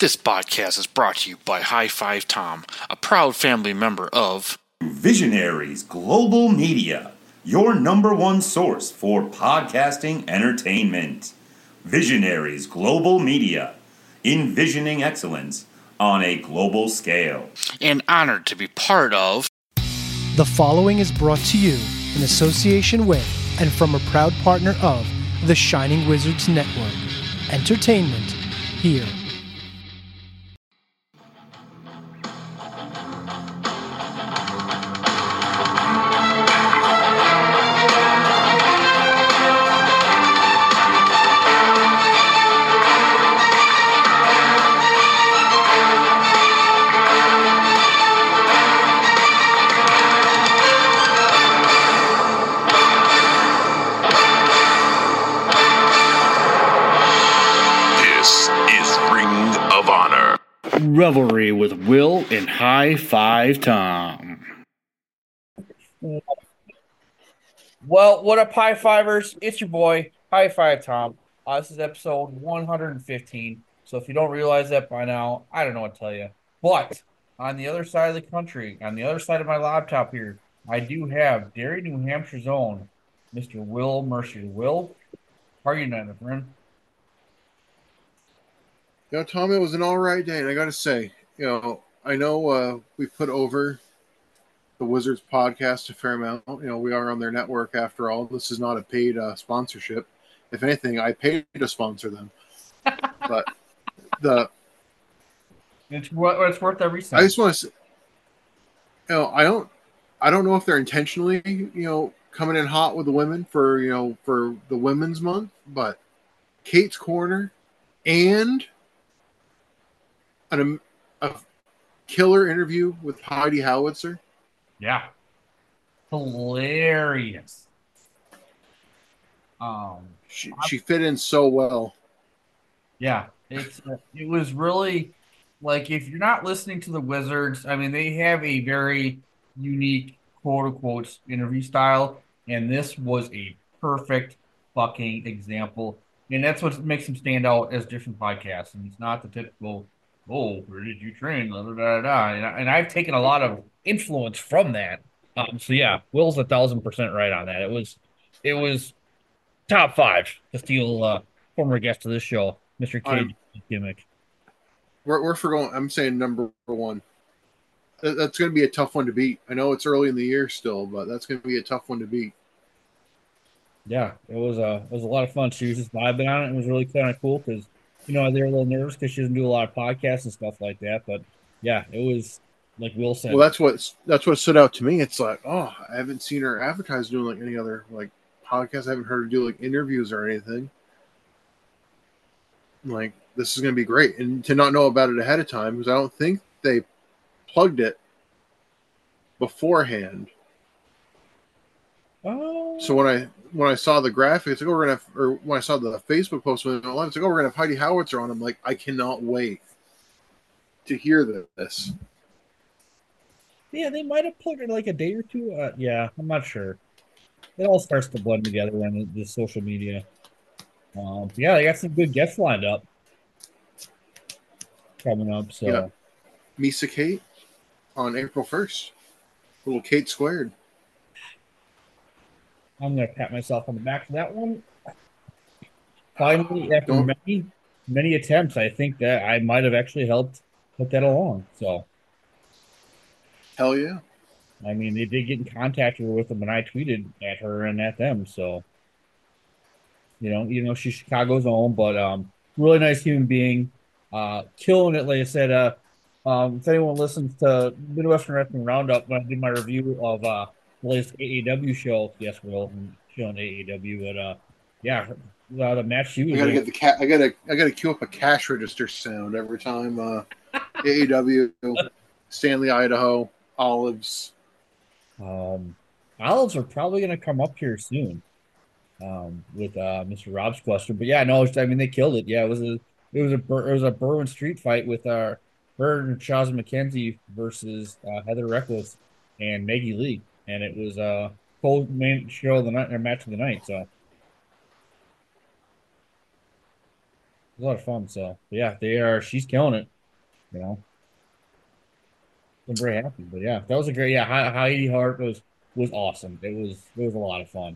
This podcast is brought to you by High Five Tom, a proud family member of Visionaries Global Media, your number one source for podcasting entertainment. Visionaries Global Media, envisioning excellence on a global scale. And honored to be part of. The following is brought to you in association with and from a proud partner of the Shining Wizards Network. Entertainment here. Revelry with Will and High Five Tom. Well, what up, High Fivers? It's your boy, High Five Tom. This is episode 115. So if you don't realize that by now, I don't know what to tell you. But on the other side of the country, on the other side of my laptop here, I do have Derry, New Hampshire's own Mr. Will Mercier. Will, how are you tonight, my friend? Tom, it was an all right day, and I got to say, I know we put over the Wizards podcast a fair amount. We are on their network after all. This is not a paid sponsorship. If anything, I paid to sponsor them. But it's worth every cent. I just want to say, I don't know if they're intentionally, coming in hot with the women for the Women's Month, but Kate's Corner and a killer interview with Heidi Howitzer. Yeah. Hilarious. She fit in so well. Yeah. It was really, like, if you're not listening to the Wizards, I mean, they have a very unique, quote-unquote, interview style, and this was a perfect fucking example. And that's what makes them stand out as different podcasts. And it's not the typical, oh, where did you train? Da, da, da, da. And I've taken a lot of influence from that. So yeah, Will's 1,000% right on that. It was top 5 to steal former guest of this show, Mr. Cage gimmick. We're forgoing. I'm saying number 1. That's going to be a tough one to beat. I know it's early in the year still, but that's going to be a tough one to beat. Yeah, it was a lot of fun. She was just vibing on it. It was really kind of cool because, they were a little nervous because she doesn't do a lot of podcasts and stuff like that. But yeah, it was like Will said. Well, that's what stood out to me. It's like, I haven't seen her advertise doing like any other like podcasts. I haven't heard her do like interviews or anything. Like, this is going to be great, and to not know about it ahead of time because I don't think they plugged it beforehand. Oh. So when I saw the graphics, like, we're gonna have, or when I saw the Facebook post when it went live, it's like, we're gonna have Heidi Howitzer on. I'm like, I cannot wait to hear this. Yeah, they might have put it like a day or two. Yeah, I'm not sure. It all starts to blend together on the social media. Yeah, they got some good guests lined up coming up. So, yeah. Misa Kate on April 1st. Little Kate Squared. I'm going to pat myself on the back for that one. Finally, after many attempts, I think that I might have actually helped put that along. So, hell yeah. I mean, they did get in contact with them, and I tweeted at her and at them. So, she's Chicago's own, but really nice human being. Killing it, like I said. If anyone listens to Midwestern Wrestling Roundup, when I did my review of the latest AAW show, yes, Will, showing AAW, but yeah, the match she was. I gotta queue up a cash register sound every time. AAW, Stanley, Idaho, Olives. Olives are probably gonna come up here soon, with Mr. Rob's cluster. But yeah, no, I mean they killed it. Yeah, it was a Berwyn Street fight with her and Chaz McKenzie versus Heather Reckless and Maggie Lee. And it was a full main show of the night, or match of the night. So a lot of fun. So yeah, she's killing it. You know, I'm very happy. But yeah, that was a great. Yeah, Heidi Hart was awesome. It was a lot of fun.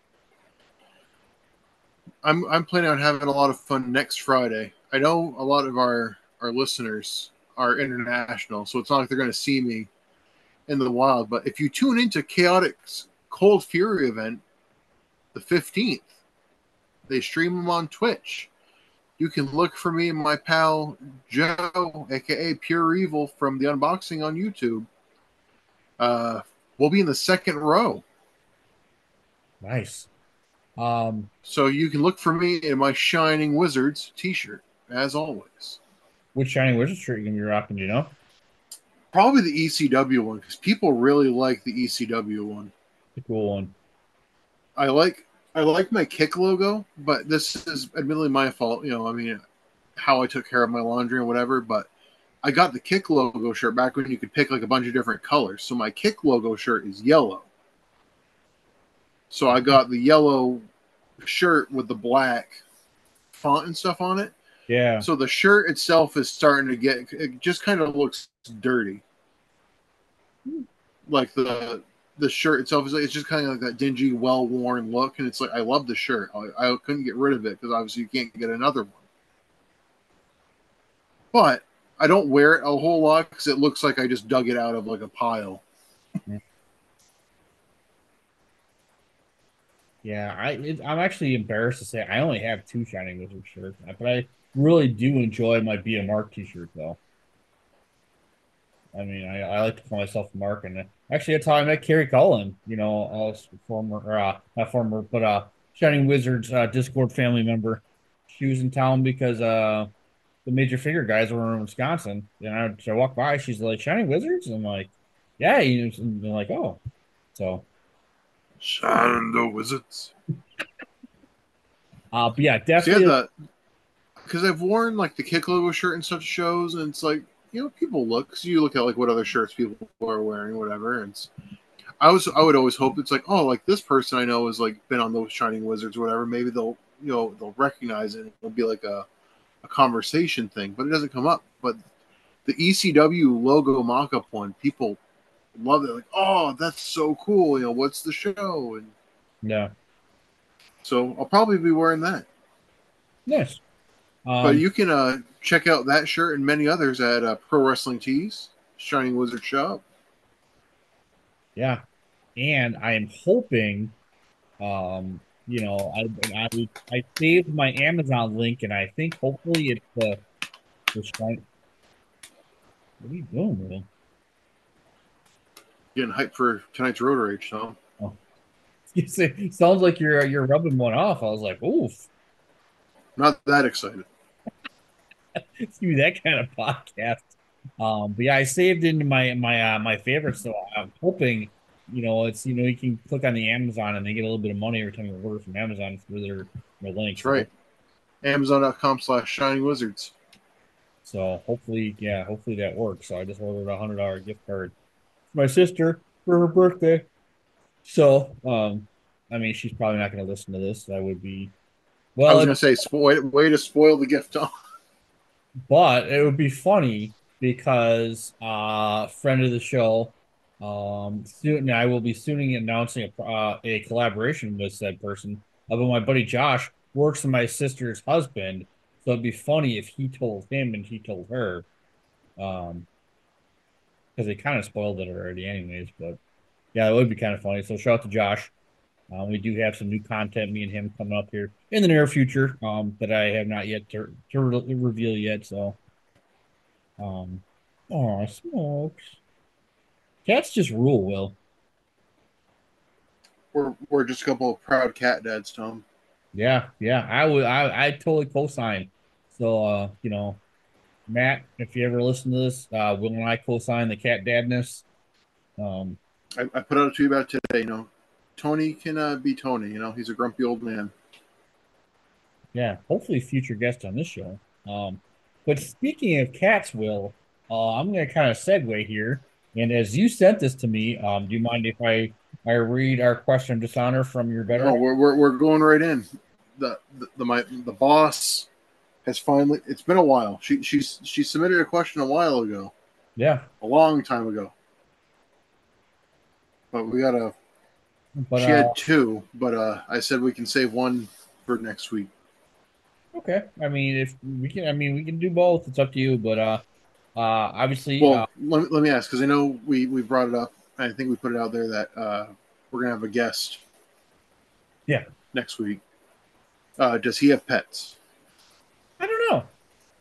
I'm planning on having a lot of fun next Friday. I know a lot of our listeners are international, so it's not like they're going to see me in the wild. But if you tune into Chaotic's Cold Fury event, the 15th, they stream them on Twitch. You can look for me and my pal Joe, aka Pure Evil, from the unboxing on YouTube. We'll be in the second row. Nice. So you can look for me in my Shining Wizards t-shirt, as always. Which Shining Wizard shirt you gonna be rocking? Do you know? Probably the ECW one, because people really like the ECW one. The cool one. I like my Kick logo, but this is admittedly my fault. You know, I mean, how I took care of my laundry and whatever. But I got the Kick logo shirt back when you could pick like a bunch of different colors. So my Kick logo shirt is yellow. So I got the yellow shirt with the black font and stuff on it. Yeah. So the shirt itself is starting to get, it just kind of looks dirty. Like the shirt itself is, it's just kind of like that dingy, well-worn look. And it's like, I love the shirt. I couldn't get rid of it because obviously you can't get another one. But I don't wear it a whole lot because it looks like I just dug it out of like a pile. Yeah, I'm actually embarrassed to say I only have 2 Shining Wizard shirts, but I really do enjoy my Be a Mark t-shirt though. I mean, I like to call myself Mark, and actually that's how I met Carrie Cullen. You know, not former, but Shining Wizards Discord family member. She was in town because the Major Figure guys were in Wisconsin, and I walked by. She's like, "Shining Wizards," and I'm like, "Yeah," and they're like, "Oh," so. Shining the Wizards. But yeah, definitely. Because I've worn like the Kick logo shirt in such shows, and it's like, you know, people look. Because you look at like what other shirts people are wearing, whatever. And I would always hope it's like, oh, like this person I know has like been on those Shining Wizards, or whatever. Maybe they'll recognize it. It'll be like a conversation thing, but it doesn't come up. But the ECW logo mock-up one, people love it. Like, oh, that's so cool. You know, what's the show? And yeah. So I'll probably be wearing that. Yes. But you can check out that shirt and many others at Pro Wrestling Tees, Shining Wizard Shop. Yeah. And I am hoping, you know, I saved my Amazon link, and I think hopefully it's the Shining. What are you doing, man? Getting hyped for tonight's Road Rage, Tom. Oh. You say, sounds like you're rubbing one off. I was like, oof. Not that excited. It's gonna be that kind of podcast. But yeah, I saved into my favorites, so I'm hoping, you know, it's, you know, you can click on the Amazon and they get a little bit of money every time you order from Amazon through their link. That's right. Amazon.com/Shining Wizards. So hopefully that works. So I just ordered a $100 gift card for my sister for her birthday. So I mean, she's probably not going to listen to this. That would be, well, I was going to say, way to spoil the gift, Tom. But it would be funny because friend of the show, soon I will be soon announcing a collaboration with said person. But my buddy Josh works with my sister's husband, so it'd be funny if he told him and he told her, because they kind of spoiled it already, anyways. But yeah, it would be kind of funny. So shout out to Josh. We do have some new content, me and him, coming up here in the near future, that I have not yet to reveal yet. So, oh, smokes. Cats just rule, Will. We're just a couple of proud cat dads, Tom. Yeah, I totally co-sign. So, you know, Matt, if you ever listen to this, Will and I co-sign the cat dadness. I put out a tweet about it today. You know, Tony can be Tony. You know, he's a grumpy old man. Yeah, hopefully future guest on this show. But speaking of cats, Will, I'm going to kind of segue here. And as you sent this to me, do you mind if I read our question of dishonor from your better? Oh, we're going right in. The boss has finally. It's been a while. She submitted a question a while ago, Yeah, a long time ago. But we gotta. but She had two, but I said we can save one for next week. okay. I mean, if we can, I mean, we can do both. It's up to you. But obviously, Well, let me ask because I know we brought it up. I think we put it out there that we're gonna have a guest. Yeah. Next week. Does he have pets? I don't know.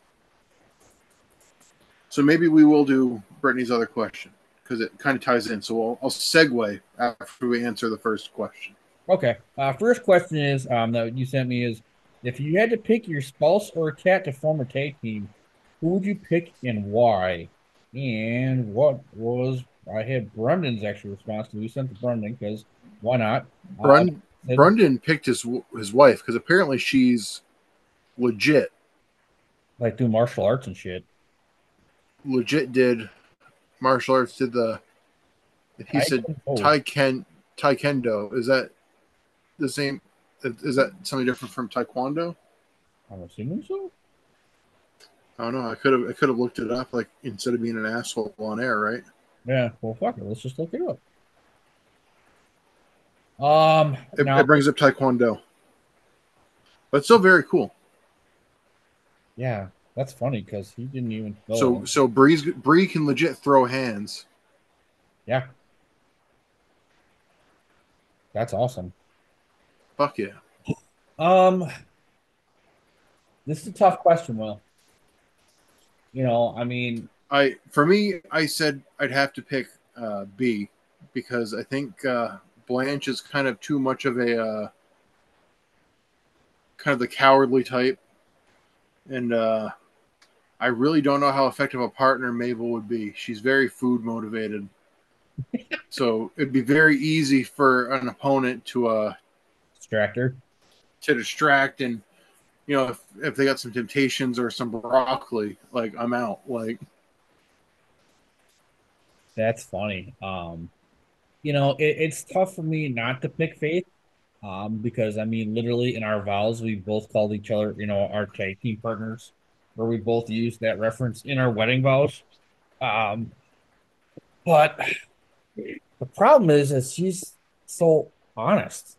So maybe we will do Brittany's other question because it kind of ties in. So I'll segue after we answer the first question. Okay. First question is that you sent me is if you had to pick your spouse or a cat to form a tag team, who would you pick and why? And what was I had Brendan's actual response to we sent to Brendan because why not? Brendan picked his wife because apparently she's legit. Like do martial arts and shit. Legit did martial arts. Did the he said Taekwondo. Is that the same? Is that something different from Taekwondo? I'm assuming so. I don't know. I could have looked it up like instead of being an asshole on air, right? Yeah. Well, fuck it. Let's just look it up. It brings up Taekwondo, but still very cool. Yeah, that's funny because he didn't even. So Bree can legit throw hands. Yeah, that's awesome. Fuck yeah. This is a tough question, Will. You know, I mean, I said I'd have to pick B because I think Blanche is kind of too much of a kind of the cowardly type, and I really don't know how effective a partner Mabel would be. She's very food motivated, so it'd be very easy for an opponent to distract and. You know, if they got some Temptations or some broccoli, like I'm out. Like that's funny. You know, it's tough for me not to pick Faith, because I mean, literally in our vows, we both called each other, you know, our tag team partners, where we both used that reference in our wedding vows. But the problem is she's so honest.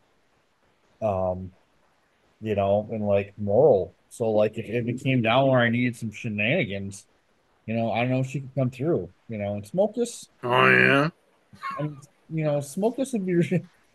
You know, and like moral. So like if it came down where I needed some shenanigans, you know, I don't know if she could come through, you know, and Smokus. Oh yeah. And you know, Smokus would be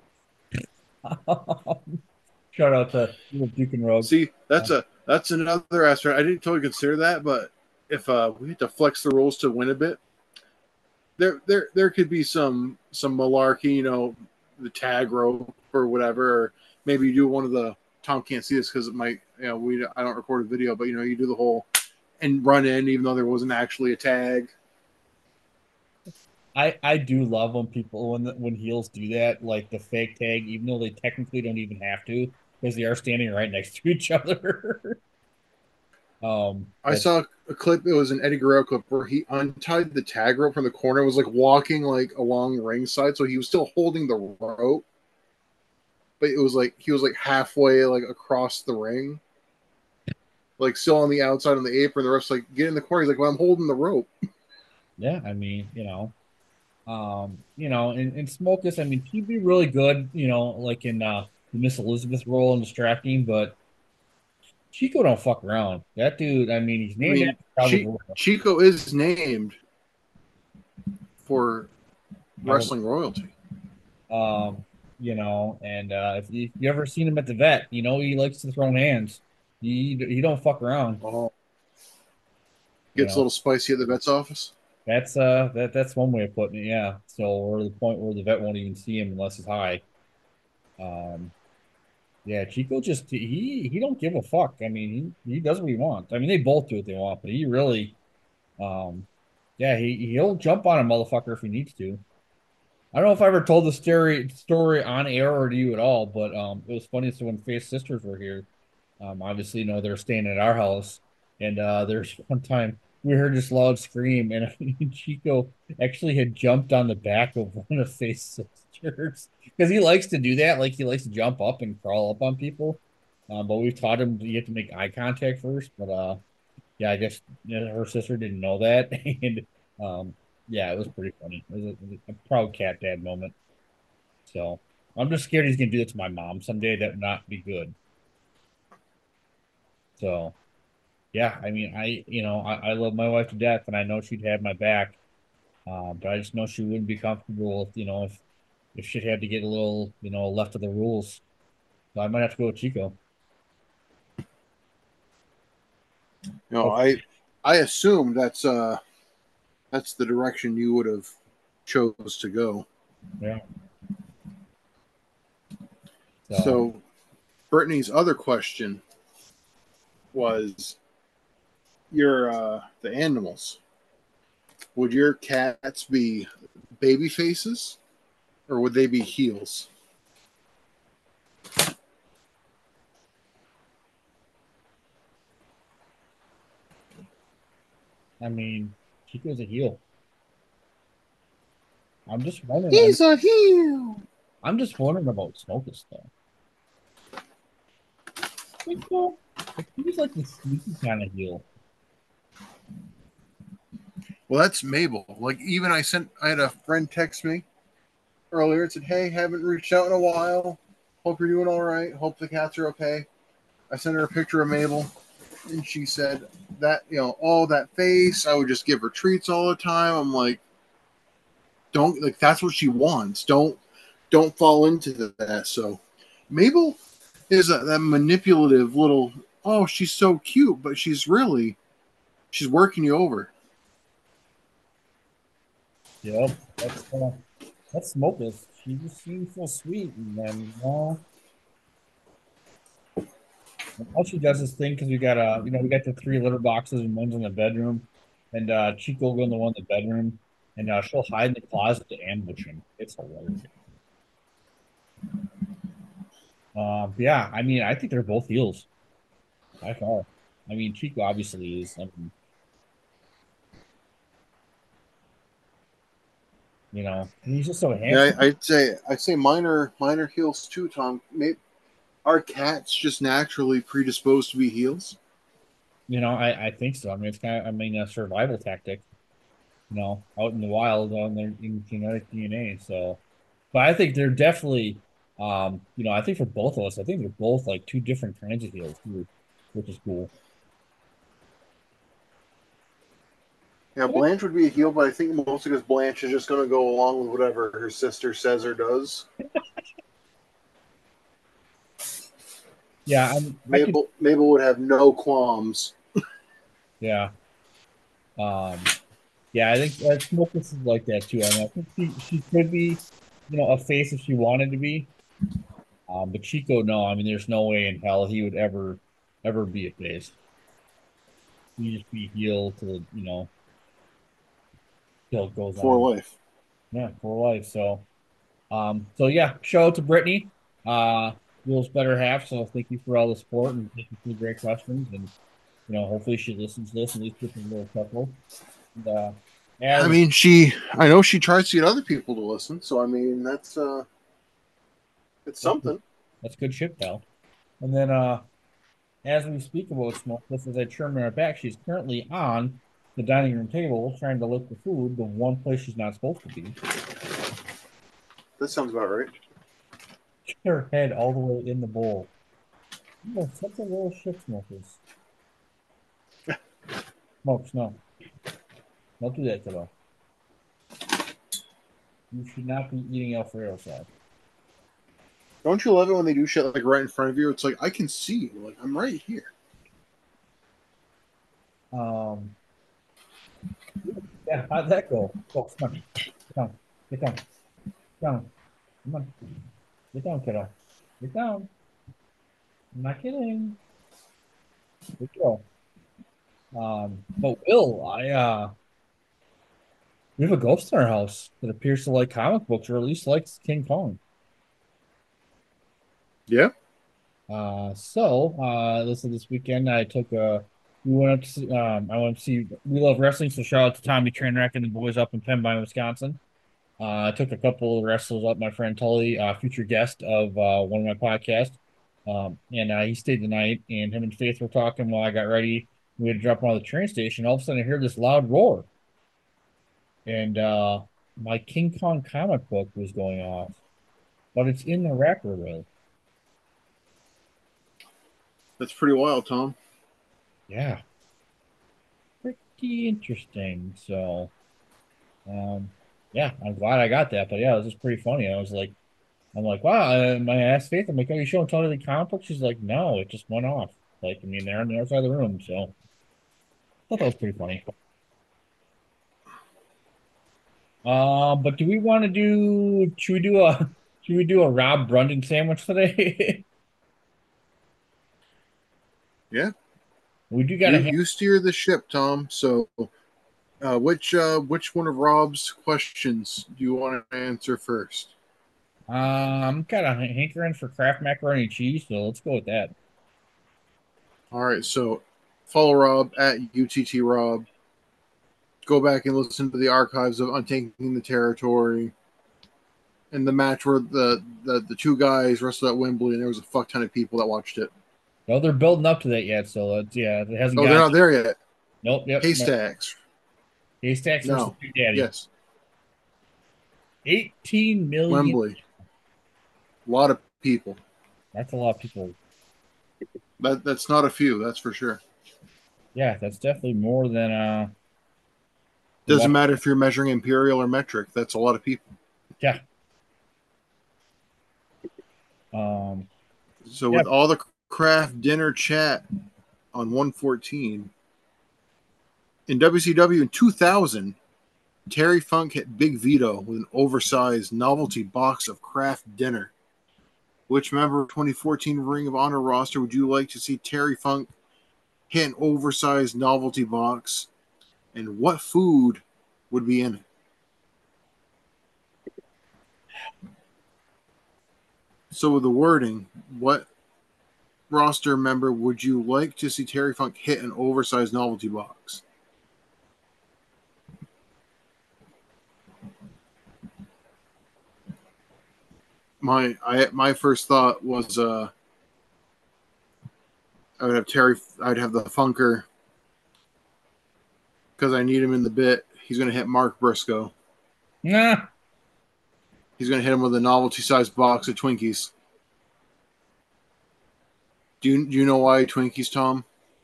shout out to Duke and Rogue. See, that's another aspect. I didn't totally consider that, but if we had to flex the rules to win a bit, there could be some malarkey, you know, the tag rope or whatever, or maybe you do one of the Tom can't see this because it might, you know, I don't record a video, but you know, you do the whole and run in even though there wasn't actually a tag. I do love when people when heels do that, like the fake tag, even though they technically don't even have to because they are standing right next to each other. I saw a clip. It was an Eddie Guerrero clip where he untied the tag rope from the corner. Was like walking like along ringside, so he was still holding the rope, but it was like he was like halfway like across the ring, like still on the outside on the apron. The ref's like, get in the corner. He's like, well, I'm holding the rope. Yeah, I mean, you know, and Smokus, I mean, he'd be really good, you know, like in the Miss Elizabeth role and distracting, but Chico don't fuck around. That dude, I mean, he's named Chico is named for wrestling royalty. You know, and if you ever seen him at the vet, you know he likes to throw hands. He don't fuck around. Oh. Gets a little spicy at the vet's office. That's one way of putting it, yeah. So we're to the point where the vet won't even see him unless he's high. Yeah, Chico just he don't give a fuck. I mean, he does what he wants. I mean, they both do what they want, but he really, yeah, he'll jump on a motherfucker if he needs to. I don't know if I ever told the story on air or to you at all, but it was funny. So when Faith's sisters were here, obviously, you know, they're staying at our house, and there's one time we heard this loud scream, and Chico actually had jumped on the back of one of Faith's sisters because he likes to do that. Like he likes to jump up and crawl up on people. But we've taught him you have to make eye contact first. But yeah, I guess her sister didn't know that, and yeah, it was pretty funny. It was a proud cat dad moment. So I'm just scared he's gonna do it to my mom someday. That would not be good. So yeah, I mean, I love my wife to death, and I know she'd have my back. But I just know she wouldn't be comfortable if if shit had to get a little left of the rules. So I might have to go with Chico. I assume that's the direction you would have chose to go. Yeah. So Brittany's other question was the animals. Would your cats be baby faces or would they be heels? I mean, Chico's a heel. I'm just wondering. He's a heel. I'm just wondering about Smokus though. He's like the sneaky kind of heel. Well, that's Mabel. Like, even I had a friend text me earlier and said, "Hey, haven't reached out in a while. Hope you're doing all right. Hope the cats are okay." I sent her a picture of Mabel, and she said that, all that face, I would just give her treats all the time. I'm like, don't, like, that's what she wants. Don't fall into that. So Mabel is that manipulative little, oh, she's so cute, but she's working you over. Yep, that's Smokus. She just seems so sweet, and then all she does is thing because we got we got the 3 litter boxes and one's in the bedroom, and Chico will go in the one in the bedroom, and she'll hide in the closet to ambush him. It's hilarious. Yeah, I mean, I think they're both heels. By far. I mean, Chico obviously is. I mean, he's just so handsome. Yeah, I'd say minor heels too, Tom. Maybe are cats just naturally predisposed to be heels? I think so. I mean, it's a survival tactic. Out in the wild on their genetic DNA. So, but I think they're definitely, I think for both of us, I think they're both like 2 different kinds of heels, too, which is cool. Yeah, Blanche would be a heel, but I think mostly because Blanche is just going to go along with whatever her sister says or does. Yeah, Mabel would have no qualms. Yeah. Yeah, I think Smokus is like that too. I mean, I think she could be, a face if she wanted to be. But Chico, no. I mean, there's no way in hell he would ever be a face. He'd just be heel to, till it goes for on. life. Yeah, for life. So yeah, shout out to Brittany, Will's better half. So thank you for all the support and thank you for the great questions. And hopefully she listens to this and at least gets a little chuckle. And, I mean, I know she tries to get other people to listen. So I mean, that's it's something. That's good shit, pal. And then as we speak about Smokus, as I trim her back, she's currently on the dining room table trying to lick the food, the one place she's not supposed to be. That sounds about right. Her head all the way in the bowl. Such a little shit, Smokus. Smokes, no. Don't do that, kiddo. You should not be eating Alfredo sauce. Don't you love it when they do shit like right in front of you? It's like, I can see you. Like, I'm right here. Yeah, how'd that go? Oh, come on. Get down. Come on. Get down, kiddo. Get down. I'm not kidding. Good go. But Will, we have a ghost in our house that appears to like comic books, or at least likes King Kong. Yeah. Listen, this weekend we went up to see, I went to see We Love Wrestling, so shout out to Tommy Trainwreck and the boys up in Pembine, Wisconsin. I took a couple of wrestlers up, my friend Tully, future guest of one of my podcasts. And he stayed the night, and him and Faith were talking while I got ready. We had to drop him out of the train station. All of a sudden, I hear this loud roar, and my King Kong comic book was going off, but it's in the wrapper though. That's pretty wild, Tom. Yeah, pretty interesting. So, yeah, I'm glad I got that. But yeah, it was just pretty funny. I'm like, wow. And I asked Faith, I'm like, are you showing Totally comic book? She's like, no, it just went off. Like, I mean, they're on the other side of the room. So, I thought that was pretty funny. But do we want to do? Should we do a Rob Brundon sandwich today? Yeah. We do got You to. you steer the ship, Tom. So, which one of Rob's questions do you want to answer first? I'm kind of hankering for Kraft macaroni and cheese, so let's go with that. All right. So, follow Rob at UTT Rob. Go back and listen to the archives of Untaking the Territory and the match where the two guys wrestled at Wembley, and there was a fuck ton of people that watched it. No, they're building up to that yet, so yeah, it hasn't Oh, got. they're not there yet. Nope. Yep. Haystacks. Haystacks versus No. Big Daddy. Yes. 18 million. Wembley. A lot of people. That's a lot of people. That's not a few, that's for sure. Yeah, that's definitely more than Doesn't matter if you're measuring imperial or metric. That's a lot of people. Yeah. So with all the Kraft dinner chat on 114 in WCW in 2000, Terry Funk hit Big Vito with an oversized novelty box of Kraft dinner. Which member of 2014 Ring of Honor roster would you like to see Terry Funk hit an oversized novelty box, and what food would be in it? So with the wording, what roster member would you like to see Terry Funk hit an oversized novelty box? My first thought was I would have I'd have the Funker because I need him in the bit. He's going to hit Mark Briscoe. Nah. He's going to hit him with a novelty-sized box of Twinkies. Do you know why Twinkies, Tom?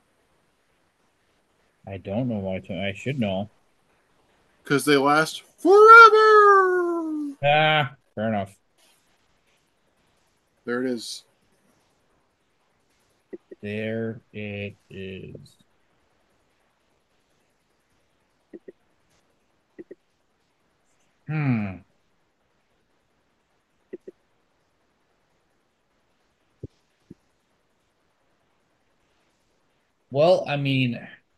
I don't know why. I should know. Because they last forever. Ah, fair enough. There it is. There it is. Well, I mean,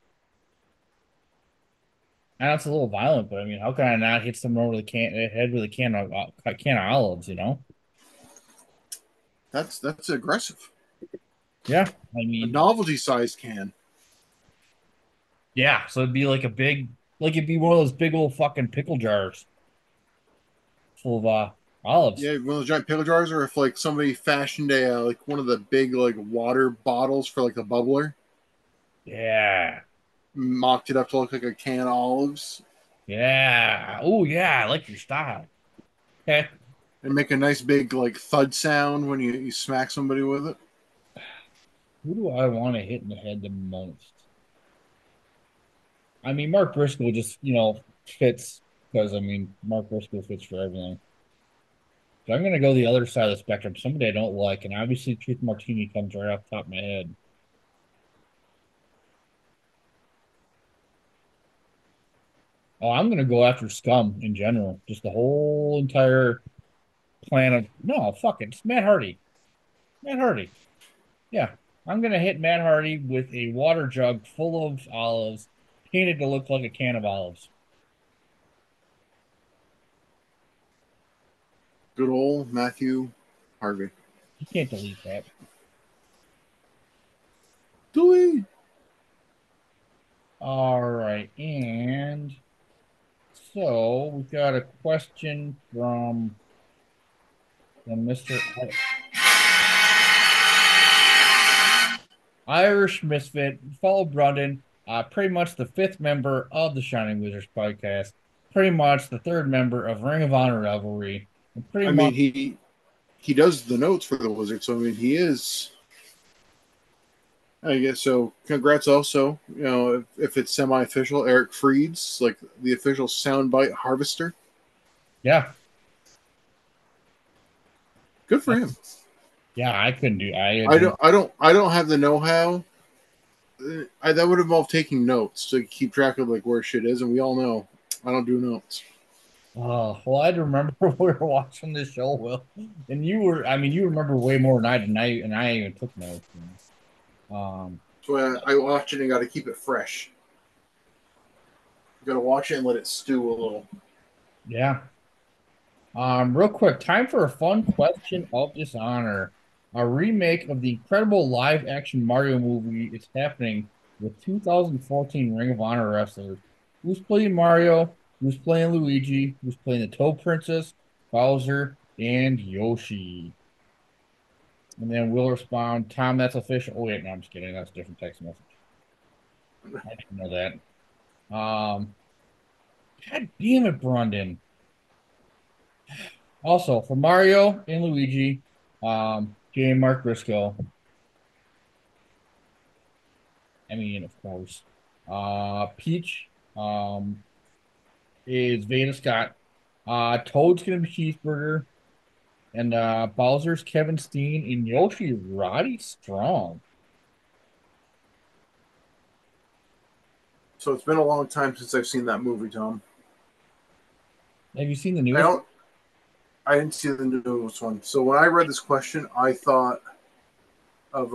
I know it's a little violent, but I mean, how can I not hit someone over the head with a can of olives? You know? That's aggressive. Yeah, I A mean, novelty-sized can. yeah. So it'd be like it'd be one of those big old fucking pickle jars full of olives. Yeah, one of those giant pickle jars, or if like somebody fashioned a like one of the big like water bottles for like a bubbler. Yeah. Mocked it up to look like a can of olives. Yeah. Oh, yeah. I like your style. Okay. And make a nice big like thud sound when you smack somebody with it. Who do I want to hit in the head the most? I mean, Mark Briscoe just, fits because, I mean, Mark Briscoe fits for everything. So I'm going to go the other side of the spectrum, somebody I don't like, and obviously Truth Martini comes right off the top of my head. Oh, I'm going to go after Scum in general. Just the whole entire plan of, no, fuck it. It's Matt Hardy. Matt Hardy. Yeah. I'm going to hit Matt Hardy with a water jug full of olives, painted to look like a can of olives. Good old Matthew Harvey. You can't delete that. Delete. All right. And so we've got a question from Mr. Irish Misfit, follow Brundon, pretty much the fifth member of the Shining Wizards podcast, pretty much the third member of Ring of Honor Revelry, and pretty I much, mean, he does the notes for the Wizards, so I mean, he is. I guess so. Congrats, also. If it's semi-official, Eric Freed's like the official soundbite harvester. yeah, Good for him. yeah, I couldn't do. I don't have the know-how. That would involve taking notes to keep track of like where shit is, and we all know I don't do notes. Oh, well, I remember we were watching this show, Will, and you were. I mean, you remember way more than I did, and I even took notes. So I watch it and got to keep it fresh. Got to watch it and let it stew a little. Yeah. Real quick, time for a fun question of dishonor. A remake of the incredible live action Mario movie is happening with 2014 Ring of Honor wrestlers. Who's playing Mario? Who's playing Luigi? Who's playing the Toad Princess, Bowser, and Yoshi? And then we'll respond, Tom, that's official. Oh, wait, no, I'm just kidding. That's a different text message. I didn't know that. God damn it, Brandon. Also, for Mario and Luigi, J. Mark Briscoe. I mean, of course. Peach is Veda Scott. Toad's gonna be Cheeseburger. And Bowser's Kevin Steen and Yoshi Roddy Strong. So it's been a long time since I've seen that movie, Tom. Have you seen the newest? I didn't see the newest one. So when I read this question, I thought of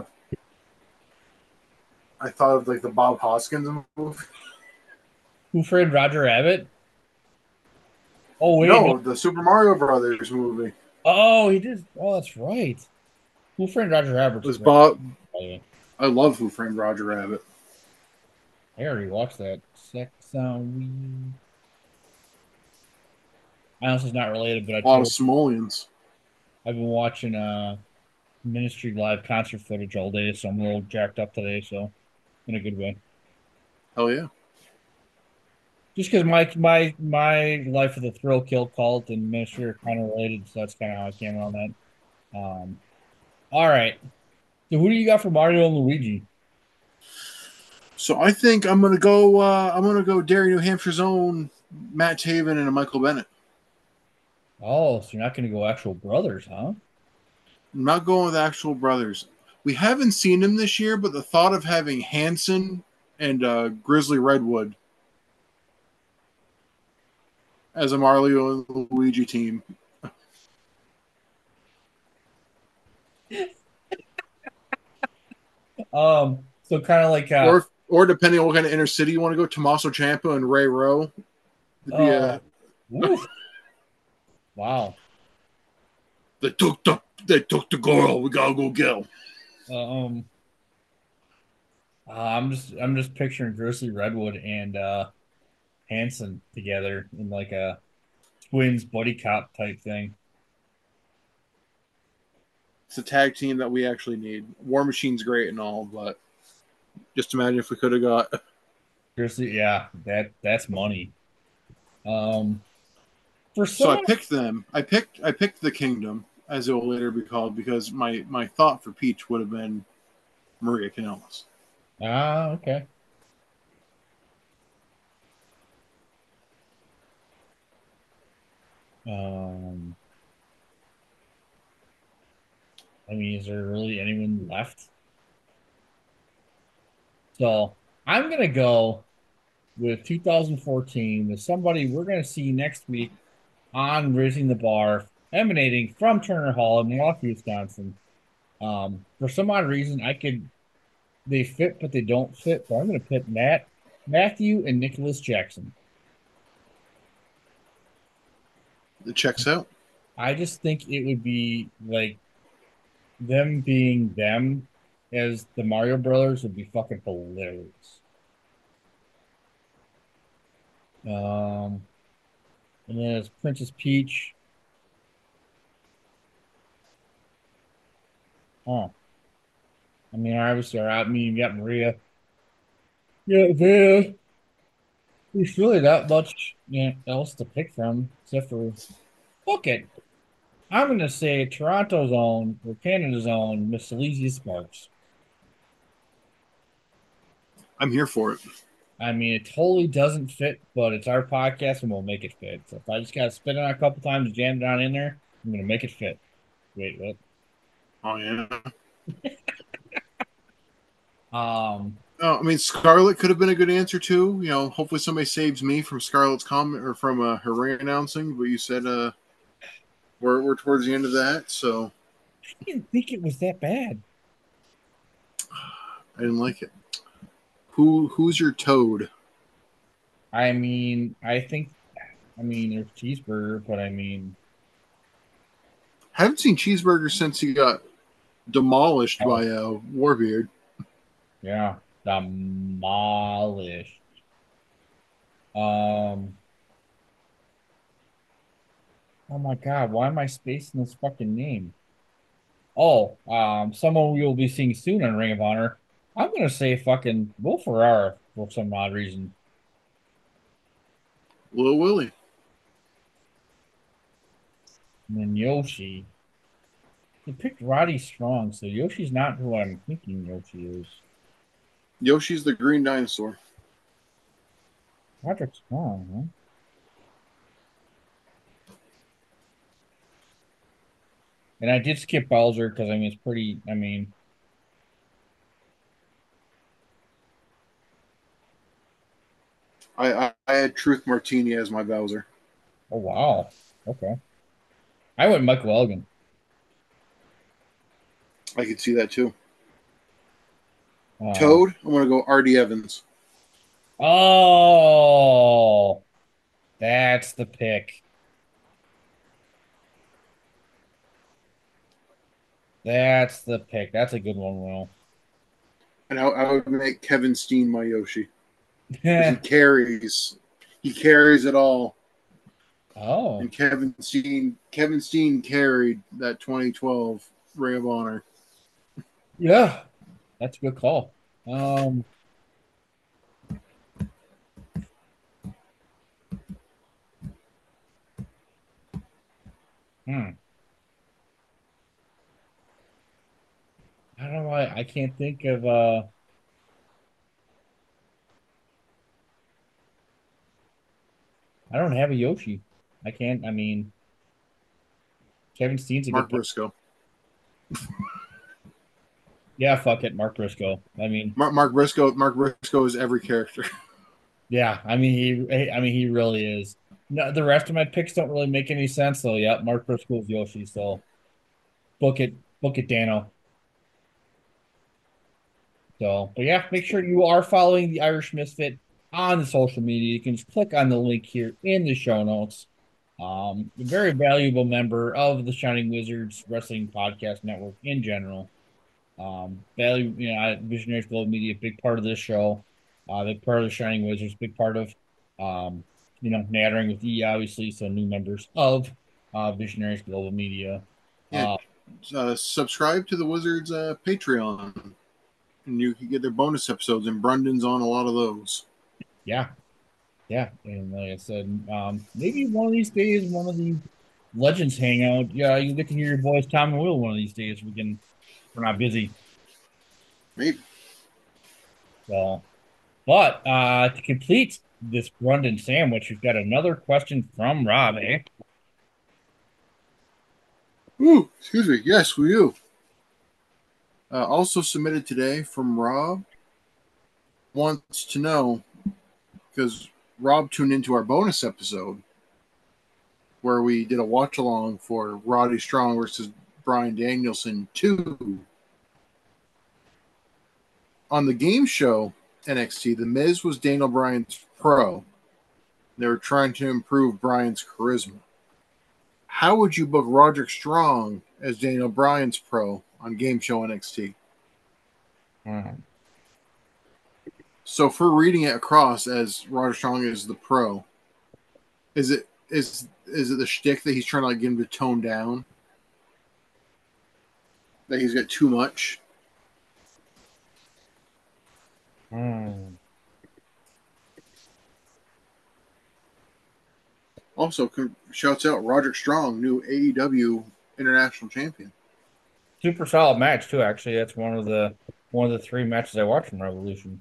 like the Bob Hoskins movie. Who Framed Roger Rabbit? Oh wait, no, the Super Mario Brothers movie. Oh, he did. Oh, that's right. Who Framed Roger Rabbit? Was Bob? I love Who Framed Roger Rabbit. I already watched that. Sex Sound. I know this is not related, but a lot of simoleons. I've been watching Ministry live concert footage all day, so I'm a little jacked up today. So, in a good way. Hell yeah! Just because my Life of the Thrill Kill cult and Ministry are kind of related, so that's kind of how I came on that. All right. So who do you got for Mario and Luigi? So I think I'm gonna go. Derry, New Hampshire's own Matt Taven and a Michael Bennett. Oh, so you're not gonna go actual brothers, huh? I'm not going with actual brothers. We haven't seen him this year, but the thought of having Hanson and Grizzly Redwood as a Mario and Luigi team. So kind of like or depending on what kind of inner city you want to go, Tommaso Ciampa and Ray Rowe. Wow. They took the girl. We gotta go get him. I'm just picturing Grizzly Redwood and Hanson together in like a twins buddy cop type thing. It's a tag team that we actually need. War Machine's great and all, but just imagine if we could have got Grizzly. Yeah, that's money. So I picked them. I picked the Kingdom, as it will later be called, because my thought for Peach would have been Maria Kanellis. Ah, okay. I mean, is there really anyone left? So I'm gonna go with 2014 with somebody we're gonna see next week on Raising the Bar, emanating from Turner Hall in Milwaukee, Wisconsin. For some odd reason, they fit, but they don't fit. So I'm gonna pick Matthew, and Nicholas Jackson. It checks out. I just think it would be like them being them as the Mario Brothers would be fucking hilarious. And then as Princess Peach. Oh. I mean, obviously, you got Maria. Yeah, there's really that much else to pick from, except for, fuck it. I'm going to say Toronto's own, or Canada's own, Miss Elysia Sparks. I'm here for it. I mean, it totally doesn't fit, but it's our podcast and we'll make it fit. So if I just got to spin it on a couple times, jam it on in there, I'm going to make it fit. Wait, what? Oh yeah. Oh, I mean, Scarlett could have been a good answer too. You know, hopefully somebody saves me from Scarlett's comment or from her re-announcing. But you said we're towards the end of that, so I didn't think it was that bad. I didn't like it. Who's your toad? I mean, there's cheeseburger, but I mean, Haven't seen Cheeseburger since he got demolished by Warbeard. yeah, demolished. Oh my God, why am I spacing this fucking name? Oh, someone we will be seeing soon on Ring of Honor. I'm gonna say fucking Will Ferrara for some odd reason. Lil Willie. And then Yoshi. He picked Roddy Strong, so Yoshi's not who I'm thinking Yoshi is. Yoshi's the green dinosaur. Roderick Strong, huh? And I did skip Bowser because I mean it's pretty. I mean, I had Truth Martini as my Bowser. oh wow, okay. I went Michael Elgin. I could see that too. Toad, I'm gonna go R.D. Evans. Oh, that's the pick. That's the pick. That's a good one, Will. And I would make Kevin Steen my Yoshi. Oh, He carries it all. And Kevin Steen carried that 2012 Ring of Honor. yeah, that's a good call. I don't know why I can't think of I don't have a Yoshi. I can't. I mean, Kevin Steen's a Mark good pick. Briscoe. Yeah, fuck it, Mark Briscoe. I mean, Mark Briscoe is every character. yeah, I mean he really is. No, the rest of my picks don't really make any sense. So yeah, Mark Briscoe's Yoshi. So book it, Dano. So, but yeah, make sure you are following the Irish Misfit on the social media. You can just click on the link here in the show notes. A very valuable member of the Shining Wizards Wrestling Podcast Network in general. Visionaries Global Media, big part of this show. Big part of the Shining Wizards, big part of, nattering with E, obviously. So new members of Visionaries Global Media. Yeah, subscribe to the Wizards Patreon, and you can get their bonus episodes. And Brendan's on a lot of those. Yeah, and like I said, maybe one of these days, one of these legends hang out. Yeah, you get to hear your voice, Tom and Will, one of these days. We're not busy. Maybe. So, but to complete this Brendan sandwich, we've got another question from Rob, eh? Ooh, excuse me. Yes, we do. Also submitted today from Rob. Wants to know, because Rob tuned into our bonus episode where we did a watch along for Roddy Strong versus Bryan Danielson 2. On the game show NXT, The Miz was Daniel Bryan's pro. They were trying to improve Bryan's charisma. How would you book Roderick Strong as Daniel Bryan's pro on game show NXT? So if we're reading it across as Roderick Strong is the pro, is it the shtick that he's trying to get him to tone down? That he's got too much? Mm. Also, shouts out Roderick Strong, new AEW International Champion. Super solid match too. Actually, that's one of the three matches I watched from Revolution.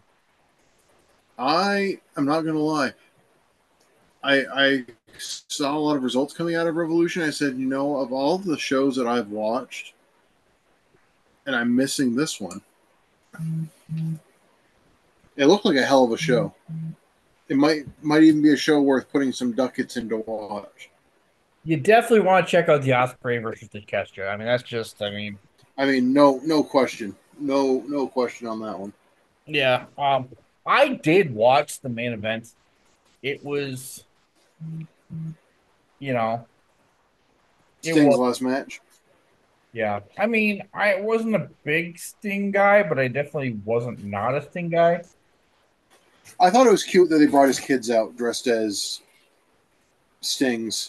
I am not gonna lie. I saw a lot of results coming out of Revolution. I said, of all the shows that I've watched, and I'm missing this one. It looked like a hell of a show. It might even be a show worth putting some ducats in to watch. You definitely want to check out the Osprey versus the Kestra. I mean, that's just, I mean, no question, no question on that one. yeah. I did watch the main event. It was, you know, it Sting's was, last match. yeah. I mean, I wasn't a big Sting guy, but I definitely wasn't not a Sting guy. I thought it was cute that they brought his kids out dressed as Stings.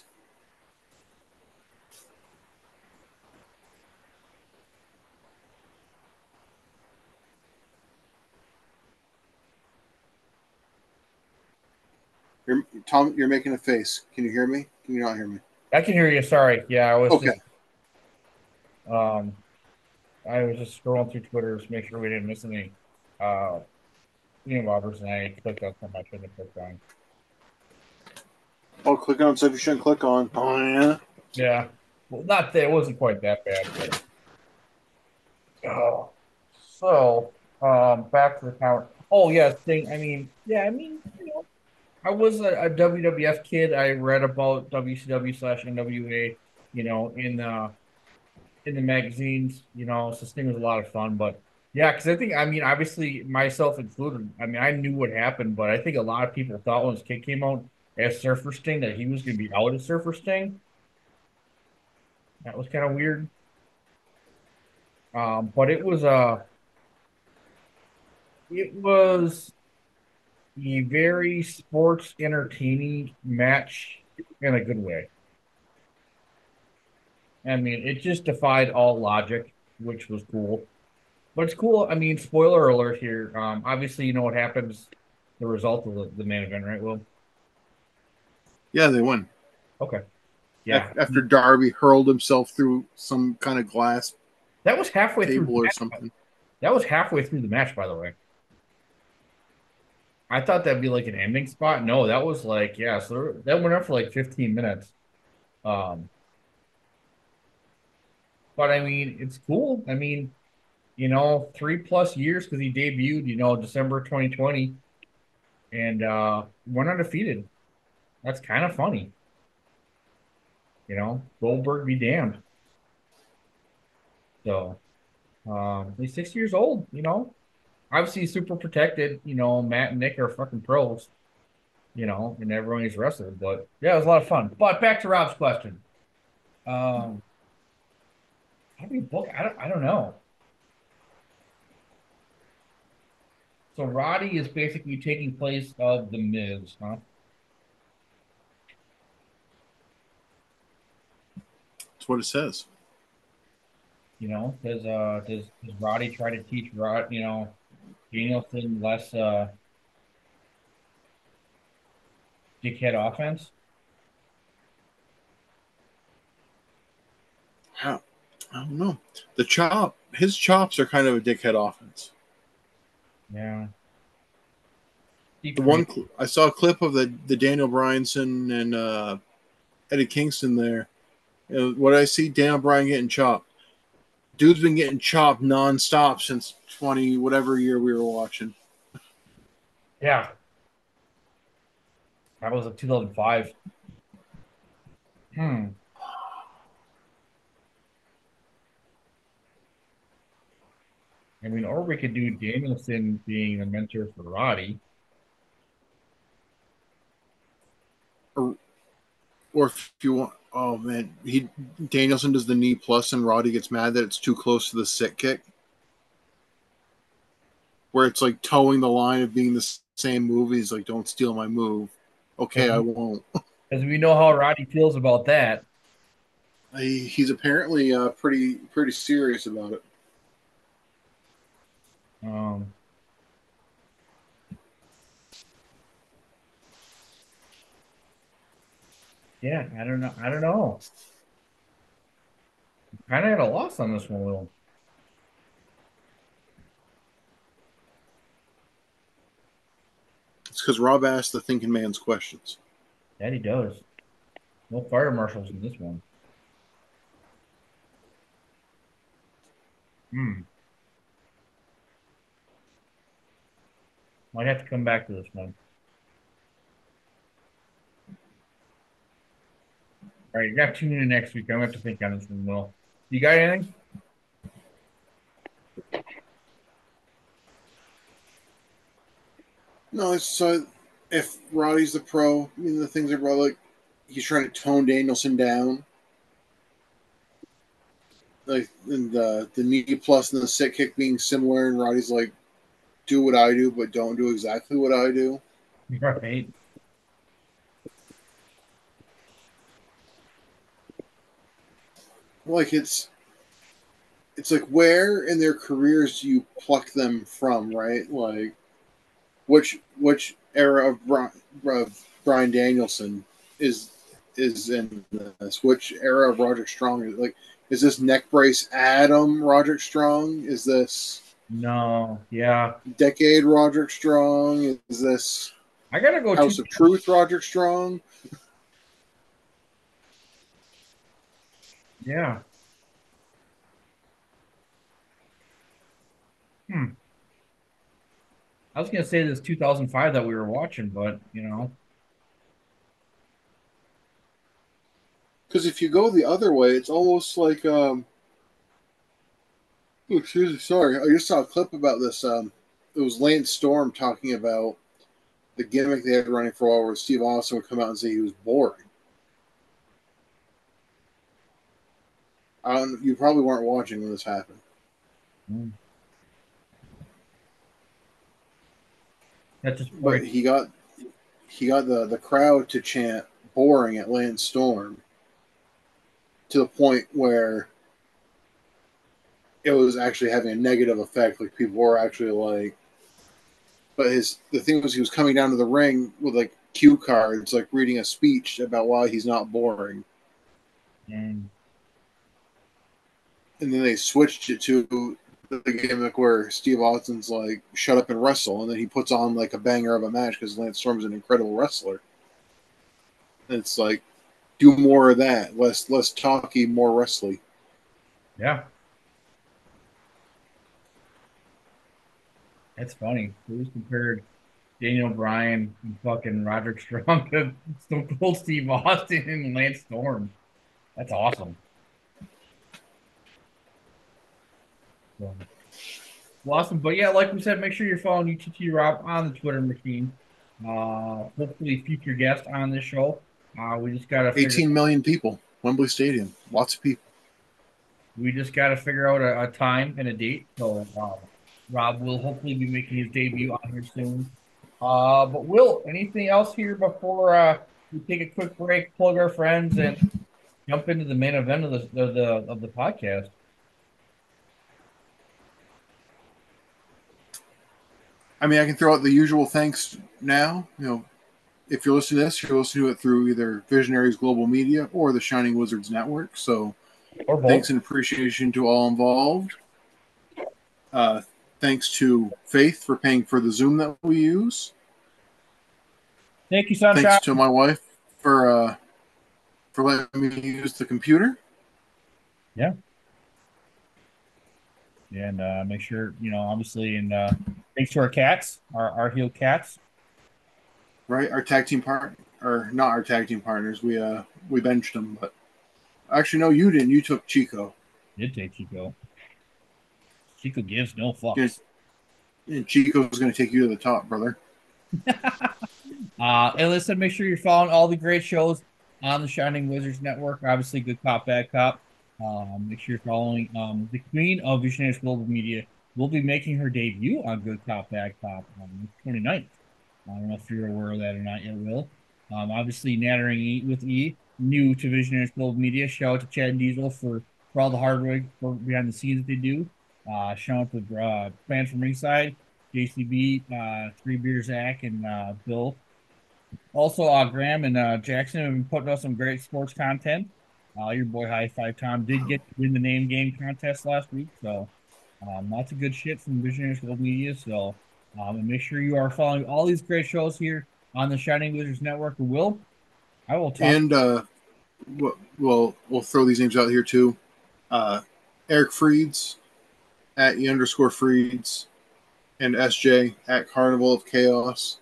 Tom, you're making a face. Can you hear me? Can you not hear me? I can hear you. Sorry. Yeah, Okay. Um, I was just scrolling through Twitter to make sure we didn't miss any bobbers, and I clicked on something I shouldn't have clicked on. Oh, click on stuff you shouldn't click on. Oh, yeah. Yeah. Well, not that it wasn't quite that bad, but oh. So, back to the count. Oh yeah, thing. I mean, yeah, I mean, I was a WWF kid. I read about WCW/NWA, in the magazines, so this thing was a lot of fun. But yeah, because I think, I mean, obviously myself included, I mean, I knew what happened, but I think a lot of people thought when his kid came out as Surfer Sting that he was going to be out as Surfer Sting. That was kind of weird. But it was a very sports entertaining match in a good way. I mean, it just defied all logic, which was cool. But it's cool. I mean, spoiler alert here. Obviously, you know what happens, the result of the main event, right, Will? Yeah, they won. Okay. Yeah. After Darby hurled himself through some kind of glass That was halfway through table or something. That was halfway through the match, by the way. I thought that'd be like an ending spot. No, that was like, yeah, so that went up for like 15 minutes. Um, but I mean, it's cool. I mean, 3+ years because he debuted, December 2020 and went undefeated. That's kind of funny. Goldberg be damned. So, he's 6 years old, Obviously he's super protected. Matt and Nick are fucking pros, and everyone he's wrestled. But yeah, it was a lot of fun. But back to Rob's question. How do you book? I don't know. So Roddy is basically taking place of the Miz, huh? That's what it says. Does Roddy try to teach Danielson less dickhead offense? I don't know. His chops are kind of a dickhead offense. Yeah. I saw a clip of the Daniel Bryanson and Eddie Kingston there. What I see, Daniel Bryan getting chopped. Dude's been getting chopped nonstop since 20 whatever year we were watching. Yeah. That was a 2005. I mean, or we could do Danielson being the mentor for Roddy. Or if you want, oh man, Danielson does the knee plus, and Roddy gets mad that it's too close to the sit kick, where it's like towing the line of being the same move. He's like, "Don't steal my move." Okay, I won't. Because we know how Roddy feels about that. He's apparently pretty serious about it. Yeah, I don't know. I don't know. Kind of at a loss on this one, Will. It's because Rob asked the thinking man's questions. That he does. No fire marshals in this one. Hmm. Might have to come back to this one. All right, you got to tune in next week. I'm gonna have to think on this one, Will. You got anything? No, it's if Roddy's the pro, I mean, the things are about like he's trying to tone Danielson down. Like and the knee plus and the sit kick being similar, and Roddy's like, do what I do, but don't do exactly what I do. Right. Like it's like where in their careers do you pluck them from, right? Like which era of Brian Danielson is in this? Which era of Roderick Strong is like? Is this neck brace Adam Roderick Strong? Is this No. Yeah. decade Roderick Strong? Is this I gotta go House of Truth Roderick Strong? Yeah. Hmm. I was gonna say this 2005 that we were watching, but Because if you go the other way, it's almost like oh, excuse me, sorry. I just saw a clip about this. It was Lance Storm talking about the gimmick they had running for a while where Steve Austin would come out and say he was boring. You probably weren't watching when this happened. That's just But he got the crowd to chant boring at Lance Storm to the point where it was actually having a negative effect. Like people were actually like, but the thing was he was coming down to the ring with like cue cards, like reading a speech about why he's not boring. And then they switched it to the gimmick where Steve Austin's like, shut up and wrestle. And then he puts on like a banger of a match because Lance Storm's an incredible wrestler. And it's like, do more of that. Less talky, more wrestly. yeah. That's funny. Who's compared Daniel Bryan and fucking Roderick Strong to Stone Cold Steve Austin and Lance Storm? That's awesome. So, well, awesome. But yeah, like we said, make sure you're following UTT Rob on the Twitter machine. Hopefully, future guest on this show. We just got to 18 million people, Wembley Stadium, lots of people. We just got to figure out a time and a date. So Rob will hopefully be making his debut on here soon. But Will, anything else here before we take a quick break, plug our friends, and jump into the main event of the podcast? I mean, I can throw out the usual thanks now. If you're listening to this, you're listening to it through either Visionaries Global Media or the Shining Wizards Network. So Or both. thanks and appreciation to all involved. Thanks to Faith for paying for the Zoom that we use. Thank you, Sunshine. Thanks to my wife for letting me use the computer. Yeah. And make sure, obviously, and thanks to our cats, our heel cats. Right, our tag team partner, or not our tag team partners. We benched them, but actually, no, you didn't. You took Chico. Did take Chico. Chico gives no fucks. Yes. And Chico's going to take you to the top, brother. And listen, make sure you're following all the great shows on the Shining Wizards Network. Obviously, Good Cop, Bad Cop. Make sure you're following the queen of Visionaries Global Media. Will be making her debut on Good Cop, Bad Cop on the 29th. I don't know if you're aware of that or not yet, Will. Obviously, Nattering with E, new to Visionaries Global Media. Shout out to Chad and Diesel for all the hard work behind the scenes that they do. Shout out to the band from Ringside, JCB, Three Beer Zach, and Bill. Also, Graham and Jackson have been putting out some great sports content. Your boy High Five Tom did get to win the name game contest last week, so lots of good shit from Visionaries Global Media. So and make sure you are following all these great shows here on the Shining Wizards Network. I will talk. And we'll throw these names out here too. Eric Freeds at @E_Freeds and SJ at Carnival of Chaos.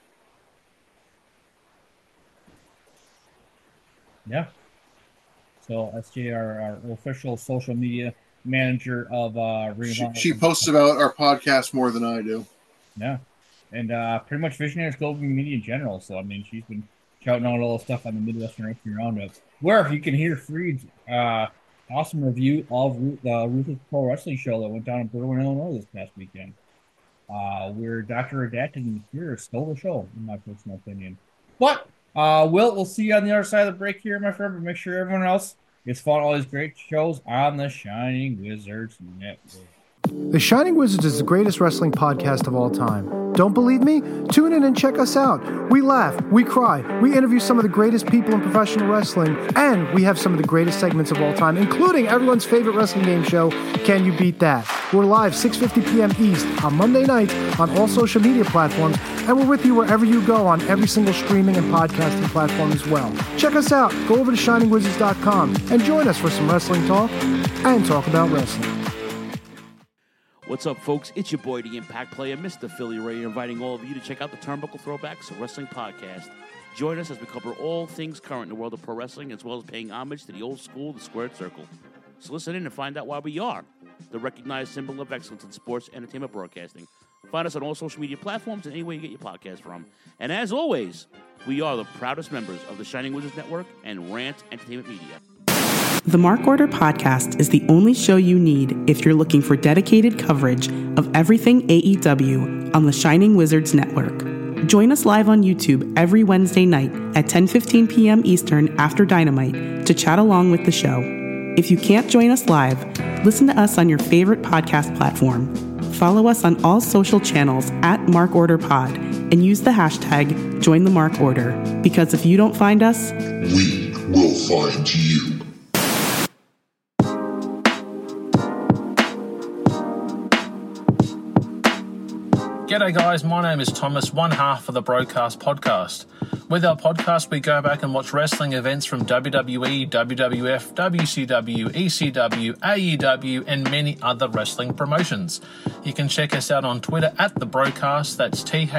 Yeah. So SJ, our official social media manager of She posts about our podcast more than I do. Yeah. And pretty much Visionaries Global Media in general. So I mean, she's been shouting out all the stuff on the Midwestern Wrestling Roundup. Where if you can hear Freed's awesome review of the Ruthless Pro Wrestling show that went down in Berwyn, Illinois this past weekend. Where Dr. Adapt and Spears stole the show, in my personal opinion. But we'll see you on the other side of the break here, my friend. But make sure everyone else gets following all these great shows on the Shining Wizards Network. The Shining Wizards is the greatest wrestling podcast of all time. Don't believe me? Tune in and check us out. We laugh, we cry, we interview some of the greatest people in professional wrestling, and we have some of the greatest segments of all time, including everyone's favorite wrestling game show, Can You Beat That? We're live 6:50 p.m. East on Monday nights on all social media platforms, and we're with you wherever you go on every single streaming and podcasting platform as well. Check us out. Go over to shiningwizards.com and join us for some wrestling talk and talk about wrestling. What's up, folks? It's your boy, the Impact Player, Mr. Philly Ray, inviting all of you to check out the Turnbuckle Throwbacks Wrestling Podcast. Join us as we cover all things current in the world of pro wrestling, as well as paying homage to the old school, the Squared Circle. So listen in and find out why we are the recognized symbol of excellence in sports entertainment broadcasting. Find us on all social media platforms and anywhere you get your podcast from. And as always, we are the proudest members of the Shining Wizards Network and Rant Entertainment Media. The Mark Order Podcast is the only show you need if you're looking for dedicated coverage of everything AEW on the Shining Wizards Network. Join us live on YouTube every Wednesday night at 10:15 p.m. Eastern after Dynamite to chat along with the show. If you can't join us live, listen to us on your favorite podcast platform. Follow us on all social channels at MarkOrderPod and use the hashtag #JoinTheMarkOrder, because if you don't find us, we will find you. G'day guys, my name is Thomas, one half of the Broadcast Podcast. With our podcast, we go back and watch wrestling events from WWE, WWF, WCW, ECW, AEW, and many other wrestling promotions. You can check us out on Twitter at The Broadcast, that's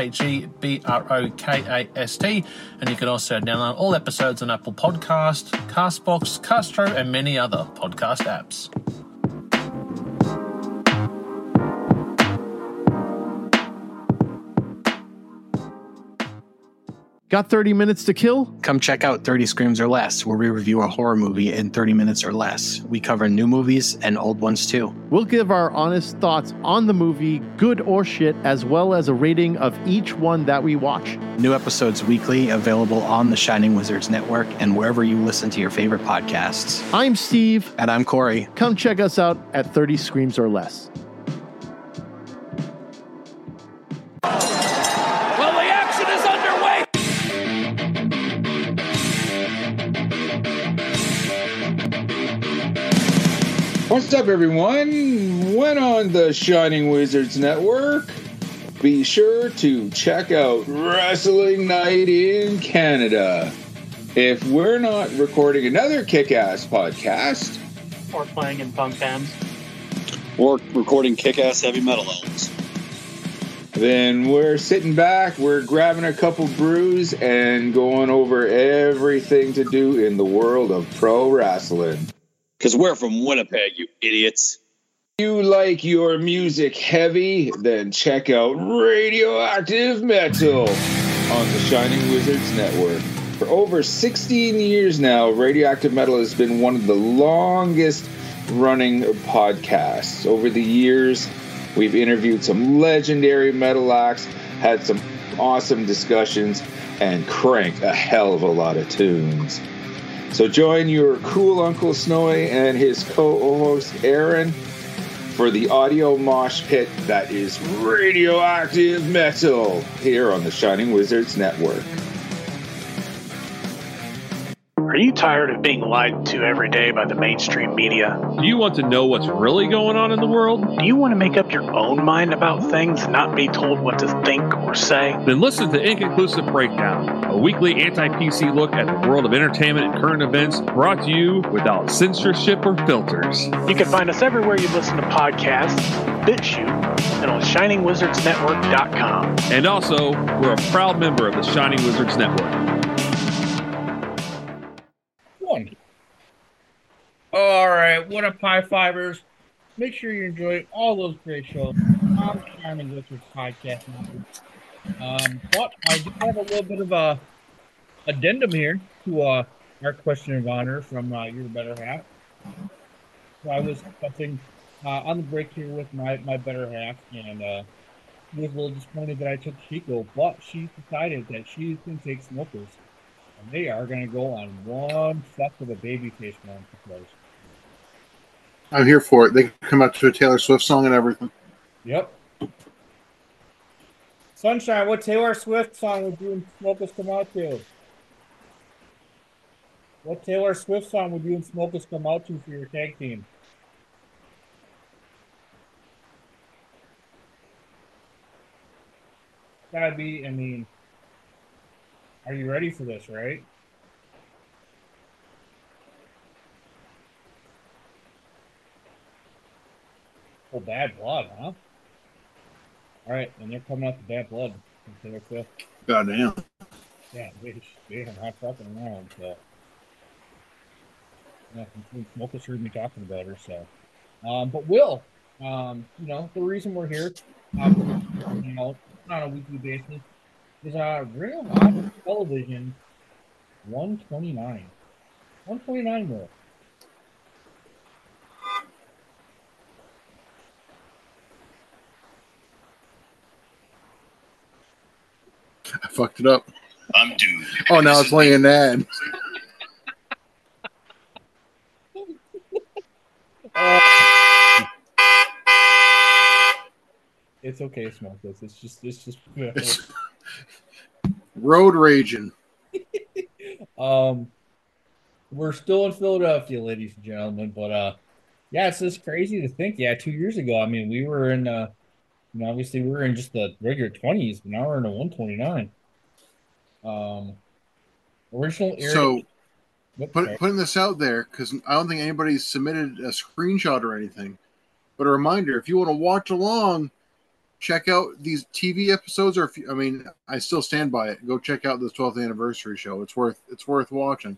THEBROKAST, and you can also download all episodes on Apple Podcast, Castbox, Castro, and many other podcast apps. Got 30 minutes to kill? Come check out 30 Screams or Less, where we review a horror movie in 30 minutes or less. We cover new movies and old ones too. We'll give our honest thoughts on the movie, good or shit, as well as a rating of each one that we watch. New episodes weekly, available on the Shining Wizards Network and wherever you listen to your favorite podcasts. I'm Steve. And I'm Corey. Come check us out at 30 Screams or Less. What's up, everyone? When on the Shining Wizards Network, be sure to check out Wrestling Night in Canada. If we're not recording another kick-ass podcast, or playing in punk bands, or recording kick-ass heavy metal albums, then we're sitting back, we're grabbing a couple brews, and going over everything to do in the world of pro wrestling. Because we're from Winnipeg, you idiots. If you like your music heavy, then check out Radioactive Metal on the Shining Wizards Network. For over 16 years now, Radioactive Metal has been one of the longest running podcasts. Over the years, we've interviewed some legendary metal acts, had some awesome discussions, and cranked a hell of a lot of tunes. So join your cool Uncle Snowy and his co-host Aaron for the audio mosh pit that is Radioactive Metal here on the Shining Wizards Network. Are you tired of being lied to every day by the mainstream media? Do you want to know what's really going on in the world? Do you want to make up your own mind about things and not be told what to think or say? Then listen to Inconclusive Breakdown, a weekly anti-PC look at the world of entertainment and current events, brought to you without censorship or filters. You can find us everywhere you listen to podcasts, BitChute, and on ShiningWizardsNetwork.com. And also, we're a proud member of the Shining Wizards Network. All right, what up, High Fivers? Make sure you enjoy all those great shows on the Shining Wizards podcast. But I do have a little bit of a addendum here to our question of honor from your better half. So I was discussing on the break here with my better half, and he was a little disappointed that I took Chico, but she decided that she's going to take Smokers, and they are going to go on one fuck of a babyface run for close. I'm here for it. They can come out to a Taylor Swift song and everything. Yep. Sunshine, what Taylor Swift song would you and Smokers come out to? What Taylor Swift song would you and Smokers come out to for your tag team? Gotta be, I mean, are you ready for this, right? Oh, Bad Blood, huh? All right, and they're coming out to Bad Blood. Goddamn. Yeah, they are not fucking around. So, yeah, Smokers heard me talking about her. So, but Will, you know, the reason we're here, you know, on a weekly basis, is Ring of Honor Television 129. 129 Will. I fucked it up. I'm doomed. Oh, now it's playing an ad. It's okay, Smokers. It's just. It's road raging. We're still in Philadelphia, ladies and gentlemen, but yeah, it's just crazy to think. Yeah, 2 years ago, I mean, we were in you know, obviously we were in just the regular 20s, but now we're in a 129. Original era. So putting this out there, because I don't think anybody's submitted a screenshot or anything. But a reminder, if you want to watch along, check out these TV episodes. Or I mean, I still stand by it. Go check out this 12th anniversary show. It's worth watching.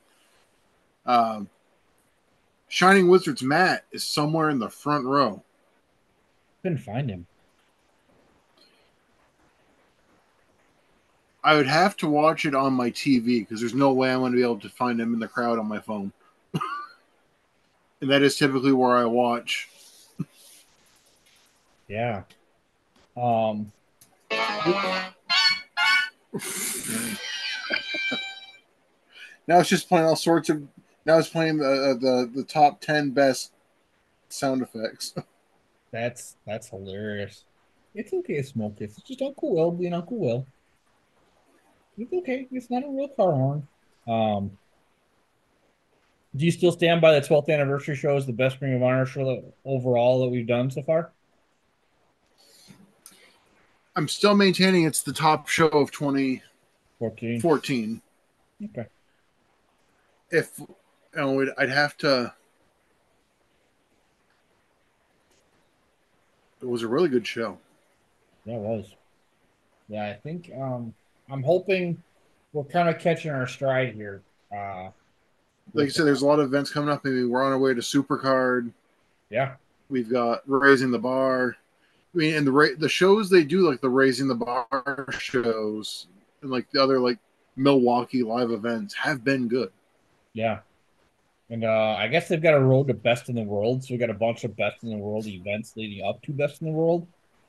Shining Wizards Matt is somewhere in the front row. Couldn't find him. I would have to watch it on my TV because there's no way I'm going to be able to find him in the crowd on my phone. And that is typically where I watch. Yeah. Now it's just playing all sorts of. Now it's playing the top 10 best sound effects. That's hilarious. It's okay, Smoke. It's just Uncle Will being Uncle Will. It's okay. It's not a real car horn. Do you still stand by the 12th anniversary show as the best Ring of Honor show overall that we've done so far? I'm still maintaining it's the top show of 2014. Okay. If you know, I'd have to. It was a really good show. Yeah, it was. Yeah, I think I'm hoping we're kind of catching our stride here. Like I said, there's a lot of events coming up. Maybe we're on our way to Supercard. Yeah. We've got Raising the Bar. I mean, and the shows they do, like the Raising the Bar shows and like the other like Milwaukee live events have been good. Yeah. And I guess they've got a road to Best in the World. So we got a bunch of Best in the World events leading up to Best in the World.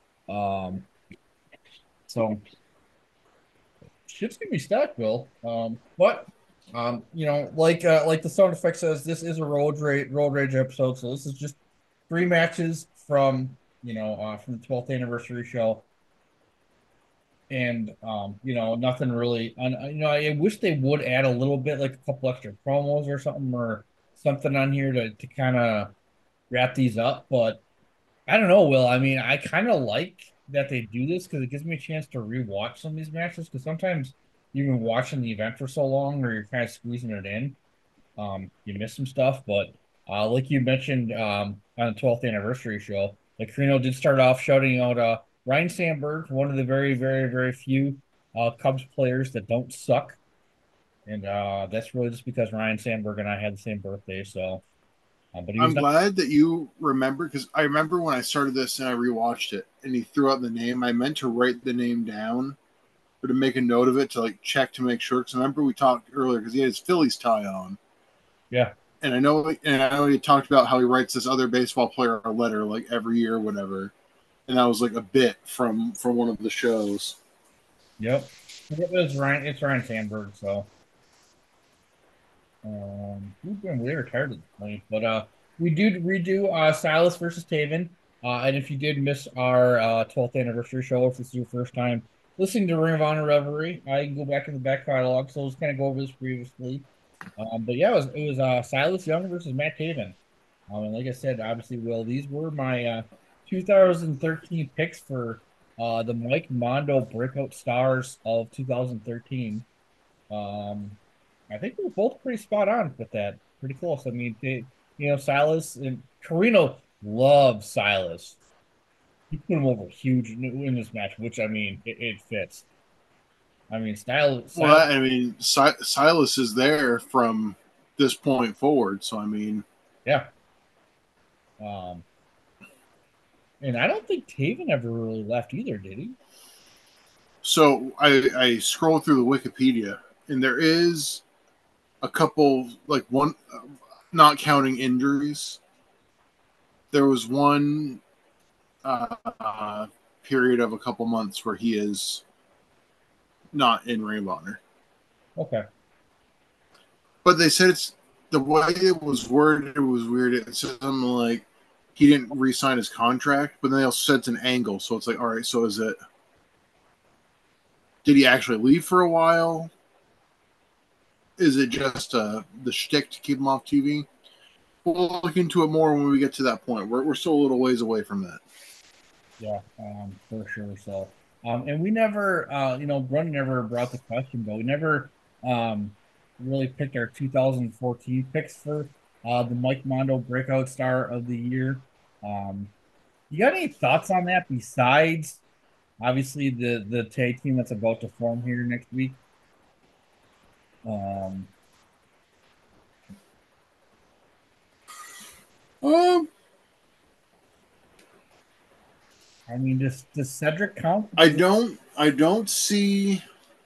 So shit's gonna be stacked, Will. But you know, like the sound effect says, this is a road rage episode. So this is just 3 matches from from the 12th anniversary show. And nothing really. I wish they would add a little bit, like a couple extra promos or something on here to kind of wrap these up. But I don't know, Will. I mean, I kind of like that they do this because it gives me a chance to rewatch some of these matches. Because sometimes you've been watching the event for so long, or you're kind of squeezing it in, you miss some stuff. But like you mentioned on the 12th anniversary show, like Carino did start off shouting out Ryan Sandberg, one of the very, very, very few Cubs players that don't suck. And that's really just because Ryan Sandberg and I had the same birthday. So, but I'm glad that you remember, because I remember when I started this and I rewatched it and he threw out the name. I meant to write the name down or to make a note of it to like check to make sure. Because I remember we talked earlier because he had his Phillies tie on. Yeah. And I know he talked about how he writes this other baseball player a letter like every year or whatever. And that was like a bit from one of the shows. Yep. It's Ryan Sandberg, so we've been way retired at this point. But we do redo Silas versus Taven. And if you did miss our 12th anniversary show, if this is your first time listening to Ring of Honor Revelry, I can go back in the back catalog, so let's kind of go over this previously. But yeah, it was Silas Young versus Matt Taven. And like I said, obviously, Will, these were my 2013 picks for the Mike Mondo Breakout Stars of 2013. I think we were both pretty spot on with that. Pretty close. I mean, Silas and Carino love Silas. He put him over huge in this match, which, I mean, it fits. I mean, Silas. Silas is there from this point forward. So, I mean. Yeah. And I don't think Taven ever really left either, did he? So I scrolled through the Wikipedia, and there is a couple, like one, not counting injuries. There was one period of a couple months where he is not in Ring of Honor. Okay. But they said it's the way it was worded. It was weird. It said something like he didn't re-sign his contract, but then they also said it's an angle. So it's like, all right, so is it? Did he actually leave for a while? Is it just the shtick to keep him off TV? We'll look into it more when we get to that point. We're still a little ways away from that. Yeah, for sure. So, and we never, Brun never brought the question, but we never really picked our 2014 picks for the Mike Mondo Breakout Star of the Year. You got any thoughts on that besides, obviously, the tag team that's about to form here next week? I mean, does Cedric count? I don't see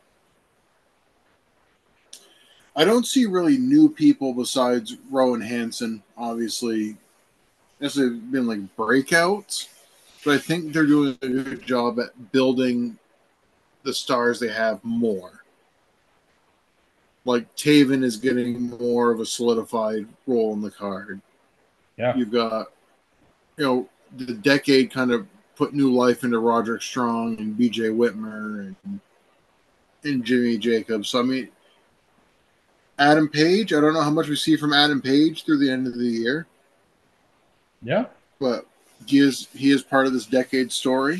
really new people besides Rowan Hansen, obviously. Necessarily been like breakouts, but I think they're doing a good job at building the stars they have more. Like Taven is getting more of a solidified role in the card. Yeah. You've got, the decade kind of put new life into Roderick Strong and BJ Whitmer and Jimmy Jacobs. So, I mean, Adam Page, I don't know how much we see from Adam Page through the end of the year. Yeah. But he is part of this decade story.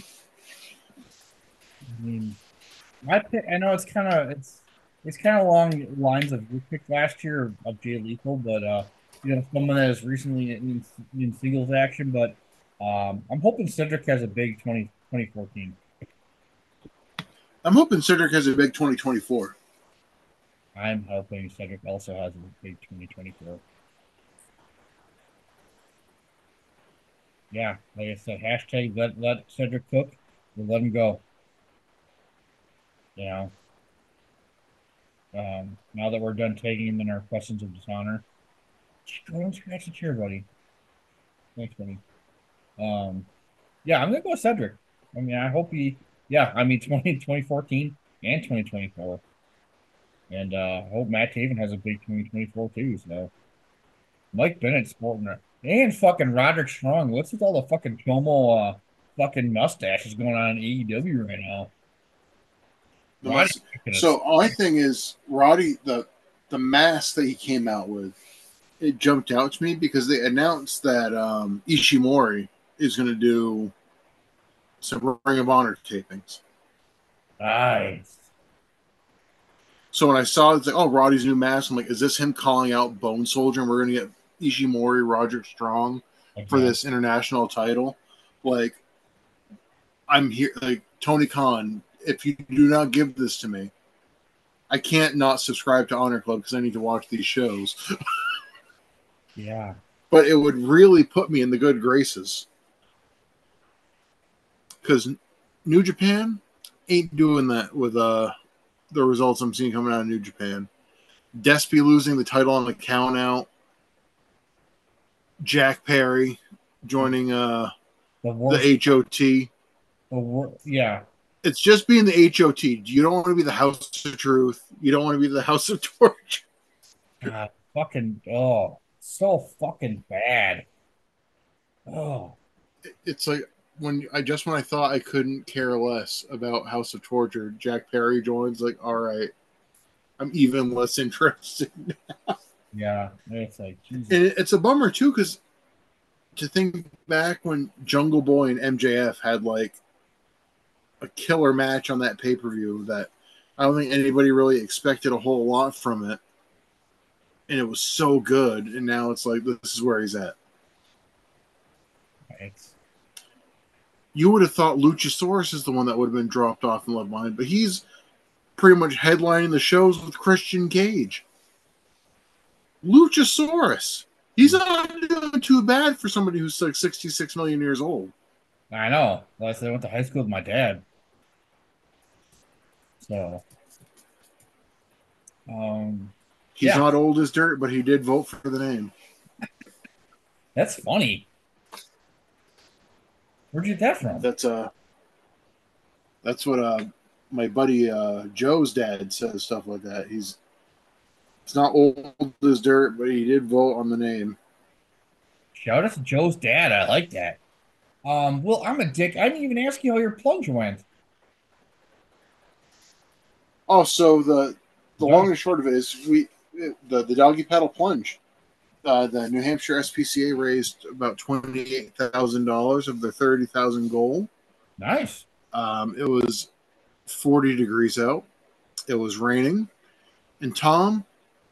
I mean, I know it's kind of along lines of your pick last year of Jay Lethal, but someone that is recently in singles action. But I'm hoping Cedric has a big 2014. I'm hoping Cedric has a big 2024. I'm hoping Cedric also has a big 2024. Yeah, like I said, hashtag let Cedric cook, we'll let him go. Now that we're done taking him in our questions of dishonor, go and scratch the chair, buddy. Thanks, buddy. Yeah, I'm gonna go with Cedric. I mean, I hope 2014 and 2024. And I hope Matt Taven has a big 2024 too. So Mike Bennett sporting it. And fucking Roderick Strong. What's with all the fucking Tomo fucking mustaches going on in AEW right now? So my thing is Roddy, the mask that he came out with, it jumped out to me because they announced that Ishimori is going to do some Ring of Honor tapings. Nice. So when I saw it's like, oh, Roddy's new mask, I'm like, is this him calling out Bone Soldier? And we're going to get Ishimori, Roderick Strong for this international title. Like, I'm here, like Tony Khan. If you do not give this to me, I can't not subscribe to Honor Club because I need to watch these shows. Yeah. But it would really put me in the good graces. Because New Japan ain't doing that with the results I'm seeing coming out of New Japan. Despy losing the title on the count out. Jack Perry joining the HOT. Yeah. It's just being the HOT. You don't want to be the House of Truth. You don't want to be the House of Torture. God, so fucking bad. Oh. It's like when I thought I couldn't care less about House of Torture, Jack Perry joins, like, all right, I'm even less interested now. Yeah, it's like, Jesus. And it's a bummer too, because to think back when Jungle Boy and MJF had like a killer match on that pay-per-view that I don't think anybody really expected a whole lot from it, and it was so good, and now it's like, this is where he's at. You would have thought Luchasaurus is the one that would have been dropped off in Love Line, but he's pretty much headlining the shows with Christian Cage. Luchasaurus. He's not doing too bad for somebody who's like 66 million years old. I know. Last I went to high school with my dad. So, he's not old as dirt, but he did vote for the name. That's funny. Where'd you get that from? That's what my buddy Joe's dad says, stuff like that. He's not old as dirt, but he did vote on the name. Shout out to Joe's dad. I like that. Well, I'm a dick. I didn't even ask you how your plunge went. Oh, so the long and short of it is the doggy paddle plunge. The New Hampshire SPCA raised about $28,000 of their $30,000 goal. Nice. It was 40 degrees out. It was raining, and Tom,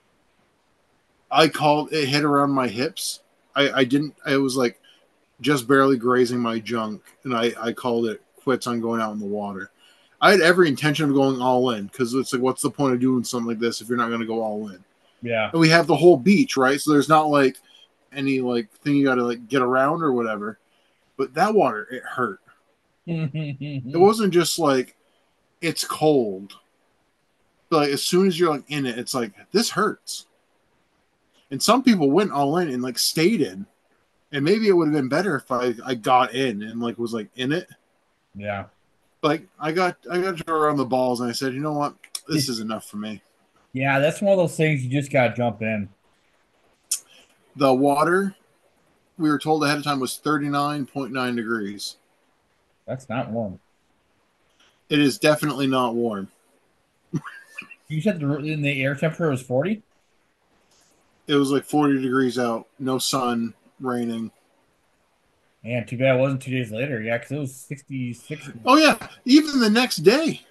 I called it hit around my hips. I didn't. I was like just barely grazing my junk, and I called it quits on going out in the water. I had every intention of going all in because it's like, what's the point of doing something like this if you're not going to go all in? Yeah. And we have the whole beach, right? So there's not like any like thing you got to like get around or whatever. But that water, it hurt. It wasn't just like it's cold. But like, as soon as you're like in it, it's like this hurts. And some people went all in and like stayed in. And maybe it would have been better if I got in and like was like in it. Yeah. Like I got to around the balls and I said, you know what? This is enough for me. Yeah, that's one of those things you just gotta jump in. The water, we were told ahead of time, was 39.9 degrees. That's not warm. It is definitely not warm. You said the air temperature was 40? It was like 40 degrees out, no sun, raining. Man, too bad it wasn't 2 days later. Yeah, because it was 66. Oh, yeah. Even the next day.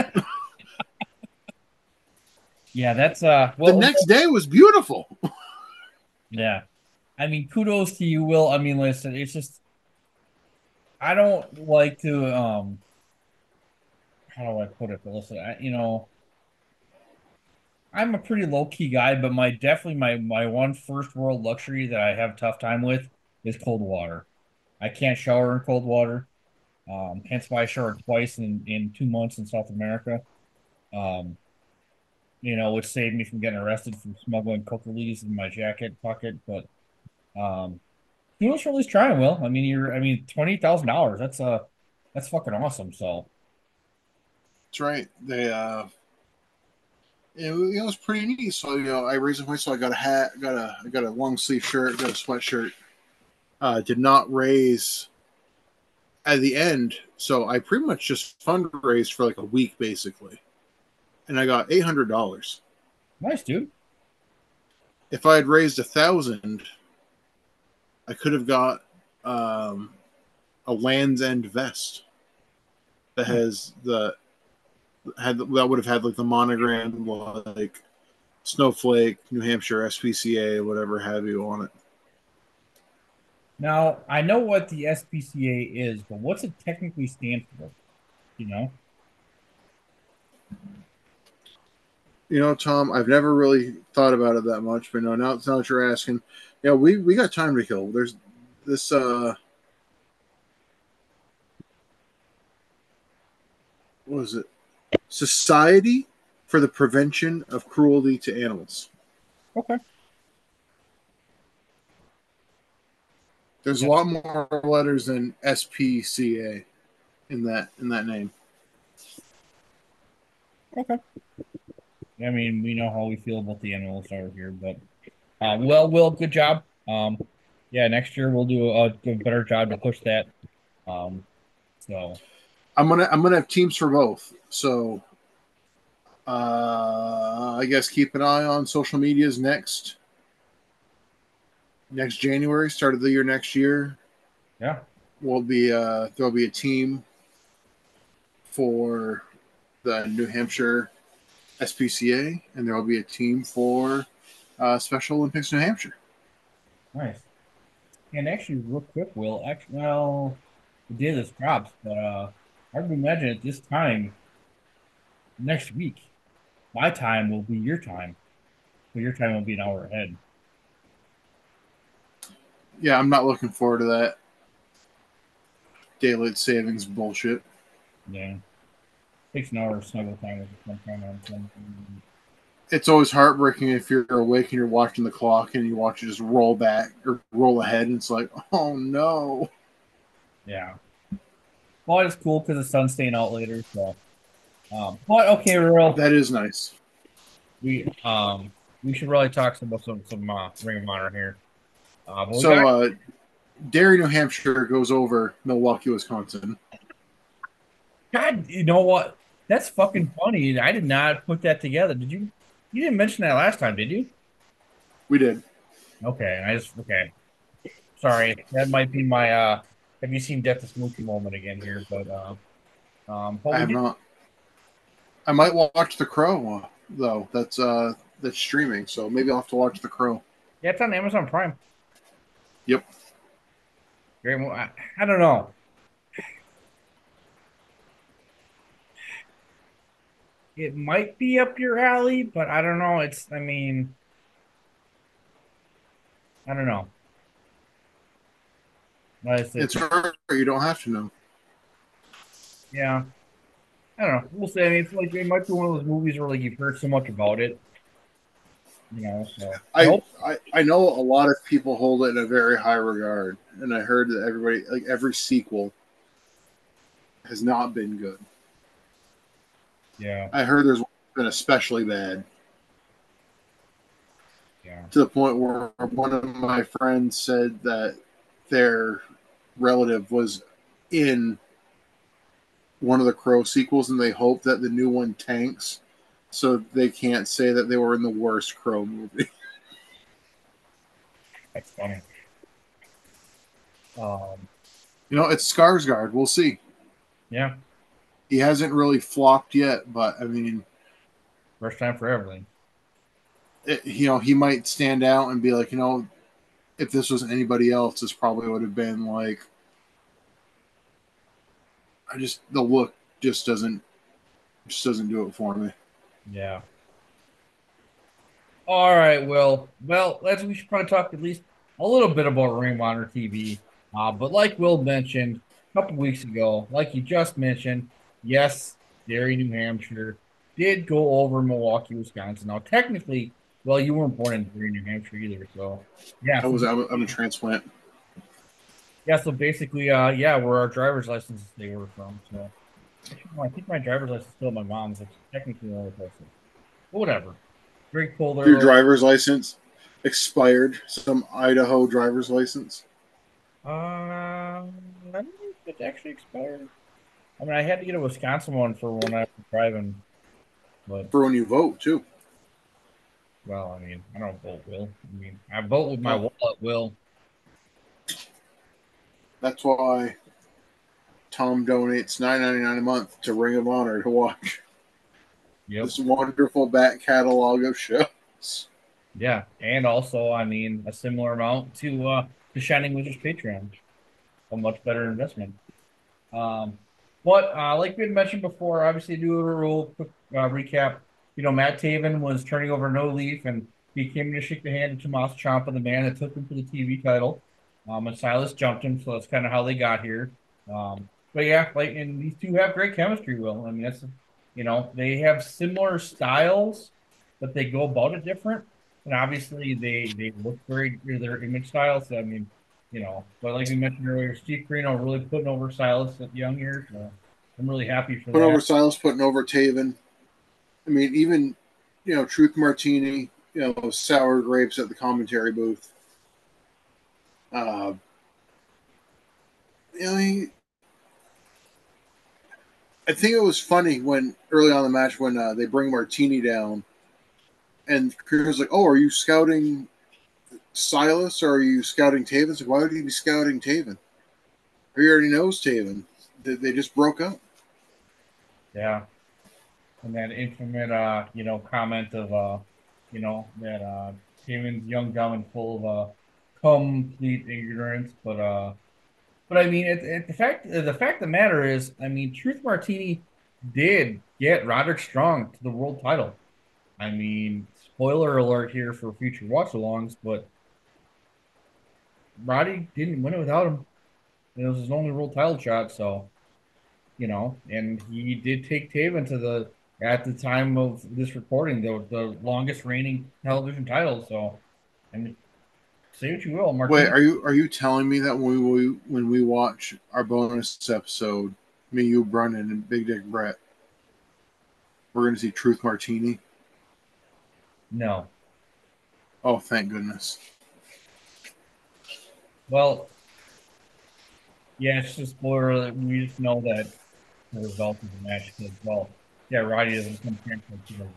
Yeah, that's the next day was beautiful. Yeah. I mean, kudos to you, Will. I mean, listen, it's just I don't like to how do I put it? But listen, I'm a pretty low-key guy, but my one first world luxury that I have a tough time with is cold water. I can't shower in cold water. Hence why I showered twice in 2 months in South America. Which saved me from getting arrested for smuggling coca leaves in my jacket pocket. But kudos for at least trying, Will. I mean, $28,000. That's fucking awesome. So that's right. They it was pretty neat. So I raised my so I got a hat, I got a long sleeve shirt, got a sweatshirt. Did not raise at the end, so I pretty much just fundraised for like a week basically. and I got $800. Nice, dude. If I had raised 1,000, I could have got a Land's End vest that would have had like the monogram, like Snowflake, New Hampshire, SPCA, whatever have you on it. Now, I know what the SPCA is, but what's it technically stand for? You know? You know, Tom, I've never really thought about it that much, but no, now that you're asking, yeah, we got time to kill. There's this what is it? Society for the Prevention of Cruelty to Animals. Okay. There's a lot more letters than SPCA in that name. Okay. I mean, we know how we feel about the animals over here, but Will, good job. Yeah, next year we'll do a better job to push that. So I'm gonna have teams for both. So I guess keep an eye on social medias next January, start of the year next year. Yeah. There'll be a team for the New Hampshire SPCA, and there will be a team for Special Olympics New Hampshire. Nice. And actually, real quick, Will, the day this drops, but I would imagine at this time next week, my time will be your time. So your time will be an hour ahead. Yeah, I'm not looking forward to that daylight savings bullshit. Yeah. Takes an hour of snuggle time with something. It's always heartbreaking if you're awake and you're watching the clock and you watch it just roll back or roll ahead, and it's like, oh no. Yeah. Well, it's cool because the sun's staying out later. So, but okay, real. That is nice. We should really talk about some Ring of Honor here. Derry, New Hampshire goes over Milwaukee, Wisconsin. God, you know what? That's fucking funny. I did not put that together. Did you? You didn't mention that last time, did you? We did. Okay, okay. Sorry, that might be my have you seen Death to Smokey moment again here? But I have not. I might watch The Crow though. That's streaming, so maybe I'll have to watch The Crow. Yeah, it's on Amazon Prime. Yep. I don't know. It might be up your alley, but I don't know. I don't know. It's her. You don't have to know. Yeah. I don't know. We'll see. I mean, it's like it might be one of those movies where like you've heard so much about it. You know, so I know a lot of people hold it in a very high regard, and I heard that every sequel has not been good. Yeah. I heard there's been especially bad. Yeah. To the point where one of my friends said that their relative was in one of the Crow sequels, and they hope that the new one tanks so they can't say that they were in the worst Crow movie. That's funny. It's Skarsgård. We'll see. Yeah. He hasn't really flopped yet, but I mean, first time for everything. He might stand out and be like, if this was anybody else, this probably would have been like, the look just doesn't do it for me. Yeah. All right, Will. Well, we should probably talk at least a little bit about Ring of Honor TV. But like Will mentioned a couple weeks ago, like you just mentioned, yes, Derry, New Hampshire did go over Milwaukee, Wisconsin. Now, technically, well, you weren't born in Derry, New Hampshire either, so yeah. I'm a transplant. Yeah, so basically, where our driver's licenses they were from. So I think my driver's license is still at my mom's. It's technically the other place. But whatever. Very cool there. Your driver's license expired? Some Idaho driver's license? I don't know if it actually expired. I mean, I had to get a Wisconsin one for when I was driving But for when you vote too. Well, I mean, I don't vote Will. I mean, I vote with my wallet, Will. That's why Tom donates $9.99 a month to Ring of Honor to watch this wonderful back catalog of shows. Yeah, and also, I mean, a similar amount to Shining Wizards Patreon. A much better investment. But like we had mentioned before, obviously, do a real quick recap. You know, Matt Taven was turning over no leaf, and he came to shake the hand of Tommaso Ciampa, the man that took him for the TV title. And Silas jumped him, so that's kind of how they got here. But yeah, like, and these two have great chemistry, Will. I mean, that's, you know, they have similar styles, but they go about it different. And obviously, they look very, their image styles. So, I mean, you know, but like we mentioned earlier, Steve Corino really putting over Silas at young years. So I'm really happy for that. Putting over Silas, putting over Taven. I mean, even, you know, Truth Martini, you know, sour grapes at the commentary booth. You know, I think it was funny when early on in the match when they bring Martini down, and Chris like, "Oh, are you scouting Silas or are you scouting Taven?" Like, why would he be scouting Taven? He already knows Taven. They just broke up. Yeah. And that infamous, you know, comment of, you know, that Taven's young, dumb, and full of complete ignorance. But I mean, the fact of the matter is, I mean, Truth Martini did get Roderick Strong to the world title. I mean, spoiler alert here for future watch-alongs, but Roddy didn't win it without him. It was his only world title shot, so, you know, and he did take Taven to the, at the time of this recording, the longest reigning television title. So, and say what you will, Martin. Wait, are you telling me that when we watch our bonus episode, me, you, Brennan, and Big Dick Brett, we're going to see Truth Martini? No. Oh, thank goodness. Well, yeah, it's just spoiler that we just know that the result of the match as well. Yeah, Roddy doesn't come here for the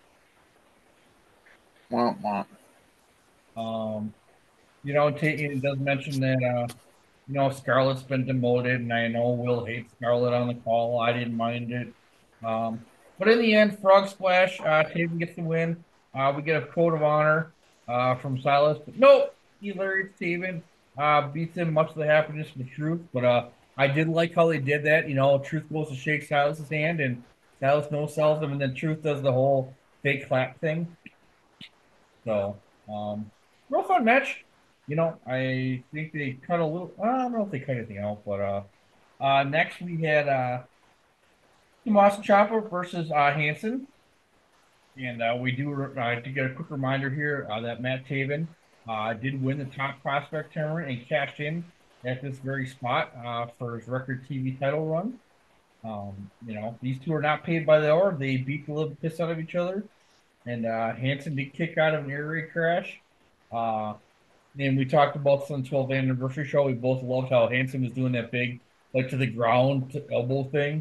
Womp womp. You know, it does mention that you know, Scarlett's been demoted, and I know Will hates Scarlett on the call. I didn't mind it. But in the end, Frog Splash, Taven gets the win. We get a code of honor from Silas. But no, he lures Taven, beats him much to the happiness of the Truth. But I did like how they did that. You know, Truth goes to shake Silas's hand, and Silas no-sells him, and then Truth does the whole fake clap thing. So, real fun match. You know, I think they cut a little. I don't know if they cut anything out, but next we had Tommaso Ciampa versus Hansen, and we do to get a quick reminder here that Matt Taven did win the Top Prospect tournament and cashed in at this very spot for his record TV title run. You know, these two are not paid by the hour. They beat the little piss out of each other, and Hansen did kick out of an air raid crash. And we talked about this on the 12th anniversary show. We both loved how Hansen was doing that big, like, to the ground elbow thing.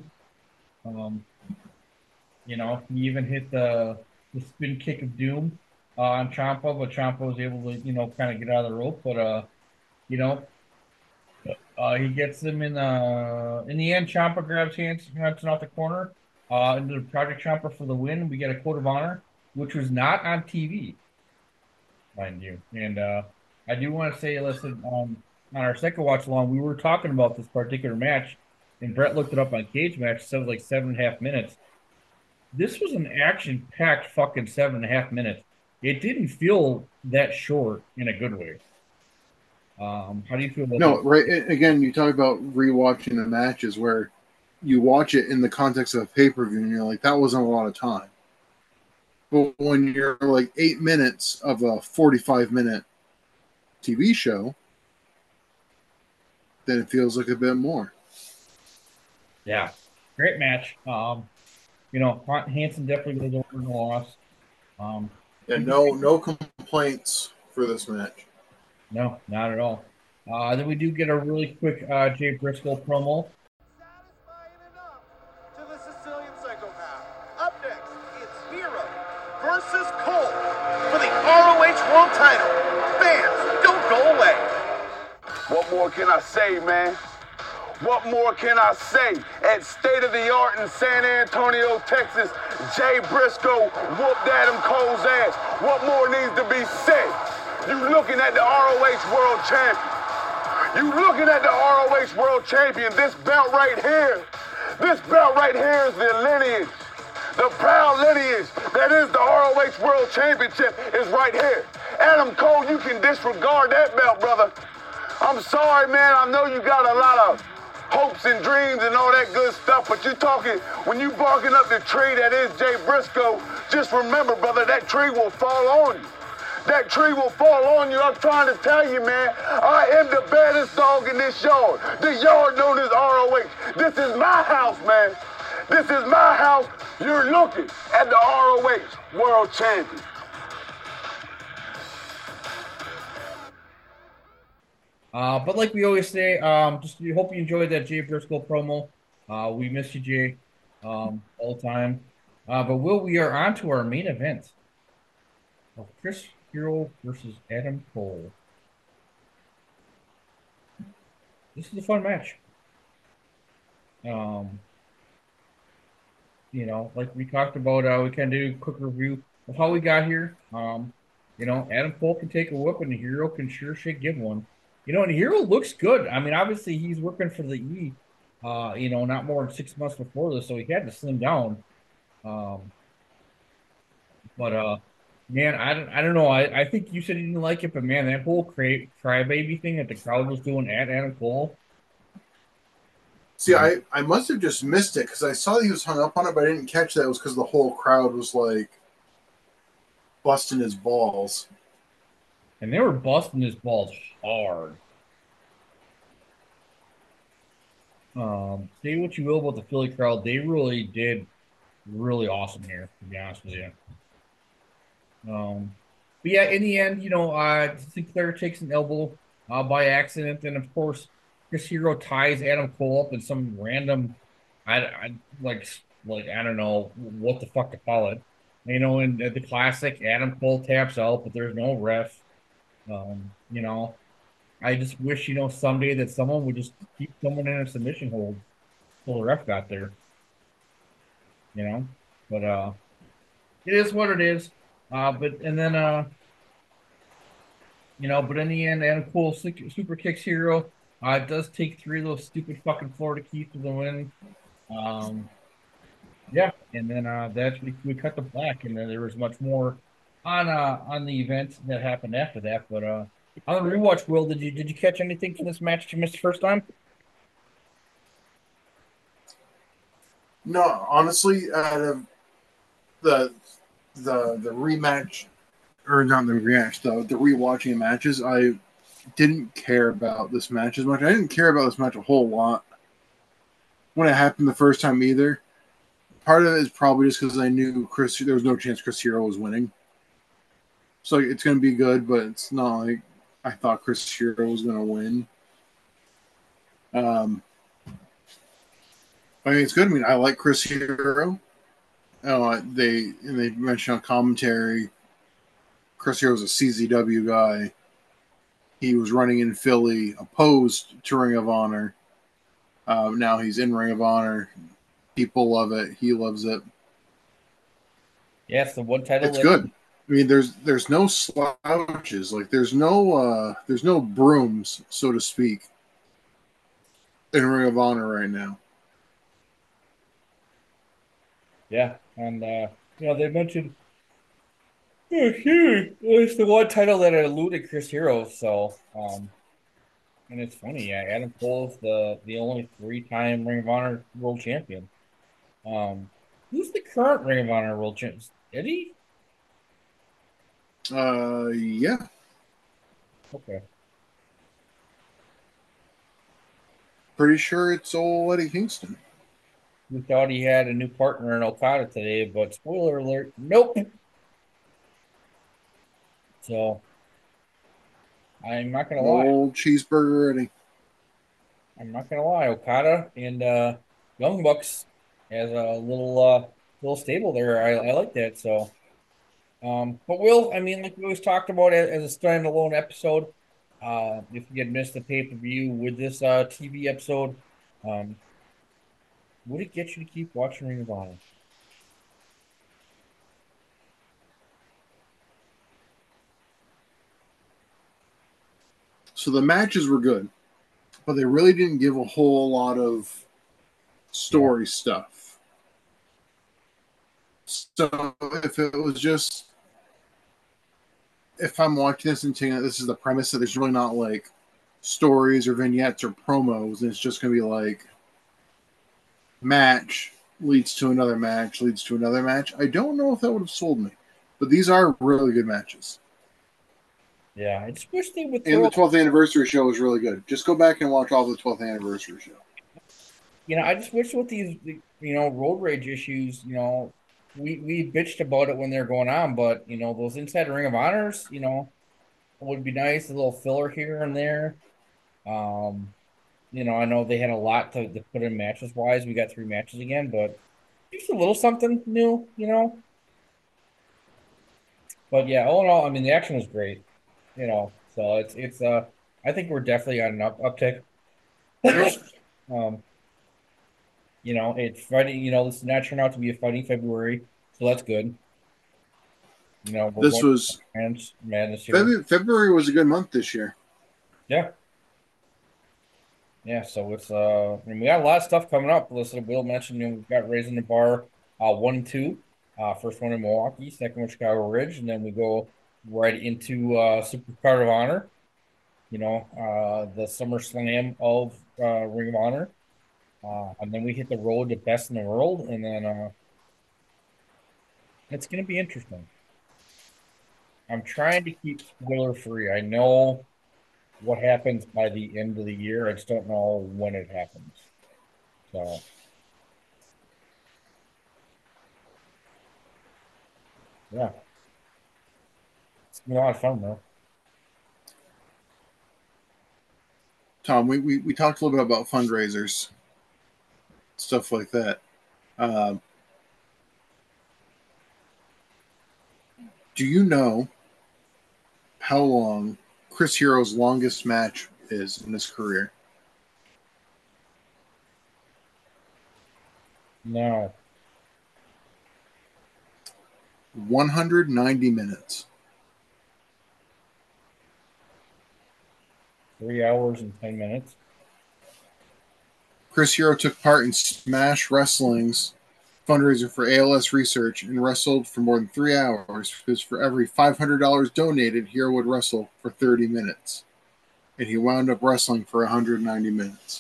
You know, he even hit the spin kick of doom on Ciampa, but Ciampa was able to, you know, kind of get out of the rope. But, you know, he gets him in the end. Ciampa grabs Hansen off the corner into the Project Ciampa for the win. We get a code of honor, which was not on TV, mind you. And I do want to say, listen, on our second watch along, we were talking about this particular match, and Brett looked it up on Cage Match. So it was like 7.5 minutes. This was an action-packed fucking 7.5 minutes. It didn't feel that short in a good way. How do you feel about No, that? right. Again, you talk about rewatching the matches where you watch it in the context of a pay-per-view, and you're like, that wasn't a lot of time. But when you're like 8 minutes of a 45-minute TV show, then it feels like a bit more. Yeah, great match. You know, Hansen definitely goes over the loss. And no complaints for this match. No, not at all. Then we do get a really quick Jay Briscoe promo. To the Sicilian Psychopath. Up next, it's What more can I say, man? What more can I say? At State of the Art in San Antonio, Texas, Jay Briscoe whooped Adam Cole's ass. What more needs to be said? You looking at the ROH World Champion. You looking at the ROH World Champion. This belt right here. This belt right here is the lineage. The proud lineage that is the ROH World Championship is right here. Adam Cole, you can disregard that belt, brother. I'm sorry, man. I know you got a lot of hopes and dreams and all that good stuff, but you talking, when you barking up the tree that is Jay Briscoe, just remember, brother, that tree will fall on you. That tree will fall on you. I'm trying to tell you, man, I am the baddest dog in this yard. The yard known as ROH. This is my house, man. This is my house. You're looking at the ROH World Champion. But like we always say, just hope you enjoyed that Jay Briscoe promo. We miss you, Jay, all the time. But we are on to our main event of Chris Hero versus Adam Cole. This is a fun match. Like we talked about, we can do a quick review of how we got here. Adam Cole can take a whoop and the Hero can sure shit give one. And the Hero looks good. I mean, obviously he's working for the E, not more than 6 months before this, so he had to slim down. Man, I don't know. I think you said you didn't like it, but man, that whole crybaby thing that the crowd was doing at Adam Cole. See, I must have just missed it because I saw that he was hung up on it, but I didn't catch that it was because the whole crowd was like busting his balls. And they were busting his balls hard. Say what you will about the Philly crowd, they really did really awesome here, to be honest with you. But yeah, in the end, Sinclair takes an elbow by accident, and of course, Chris Hero ties Adam Cole up in some random, I don't know what the fuck to call it. In the classic, Adam Cole taps out, but there's no ref. I just wish, someday that someone would just keep someone in a submission hold until the ref got there. But it is what it is. But in the end, Adam Cole super kicks Hero. It does take 3 of those stupid fucking Florida keys to the win. Yeah, and then we cut the black, and then there was much more on the event that happened after that. But on the rewatch, Will, did you catch anything from this match you missed the first time? No, honestly, out of the rematch, or not the rematch, the rewatching matches, I didn't care about this match as much. I didn't care about this match a whole lot when it happened the first time either. Part of it is probably just because I knew there was no chance Chris Hero was winning. So it's going to be good, but it's not like I thought Chris Hero was going to win. I mean, it's good. I mean, I like Chris Hero. They mentioned on commentary, Chris Hero's a CZW guy. He was running in Philly, opposed to Ring of Honor. Now he's in Ring of Honor. People love it. He loves it. Yeah, it's the one title. It's good. I mean, there's no slouches. Like there's no brooms, so to speak, in Ring of Honor right now. Yeah, and they mentioned it's the one title that eluded Chris Hero. So, and it's funny. Yeah, Adam Cole's the only 3-time Ring of Honor World Champion. Who's the current Ring of Honor World Champion? Eddie? Yeah. Okay. Pretty sure it's old Eddie Kingston. We thought he had a new partner in Okada today, but spoiler alert, nope. So, I'm not going to lie. Old cheeseburger Eddie. I'm not going to lie. Okada and Young Bucks has a little stable there. I like that. So, but Will, I mean, like we always talked about it as a standalone episode, if you had missed the pay-per-view with this TV episode, would it get you to keep watching Ring of Honor? So the matches were good, but they really didn't give a whole lot of story stuff. So if it was just, if I'm watching this and thinking that this is the premise, that there's really not like stories or vignettes or promos, and it's just going to be like match leads to another match, leads to another match, I don't know if that would have sold me. But these are really good matches. Yeah, I just wish they would. And the 12th anniversary show was really good. Just go back and watch all the 12th anniversary show. I just wish with these, road rage issues, we bitched about it when they're going on, but, those Inside Ring of Honors, would be nice, a little filler here and there. I know they had a lot to put in matches-wise. We got 3 matches again, but just a little something new, But, yeah, all in all, I mean, the action was great, so it's I think we're definitely on an uptick. It's Friday, this did not turn out to be a fighting February, so that's good. This was this year. February was a good month this year. Yeah. Yeah, so it's we got a lot of stuff coming up. Listen, Will mentioned we've got Raising the Bar 1 and 2. First one in Milwaukee, second one Chicago Ridge, and then we go right into Supercard of Honor. The SummerSlam of Ring of Honor. And then we hit the road to Best in the World, and then it's going to be interesting. I'm trying to keep spoiler free. I know what happens by the end of the year. I just don't know when it happens. So, yeah. It's been a lot of fun, though. Tom, we talked a little bit about fundraisers, stuff like that. Do you know how long Chris Hero's longest match is in his career? No. 190 minutes. 3 hours and 10 minutes. Chris Hero took part in Smash Wrestling's fundraiser for ALS research and wrestled for more than 3 hours, because for every $500 donated, Hero would wrestle for 30 minutes. And he wound up wrestling for 190 minutes.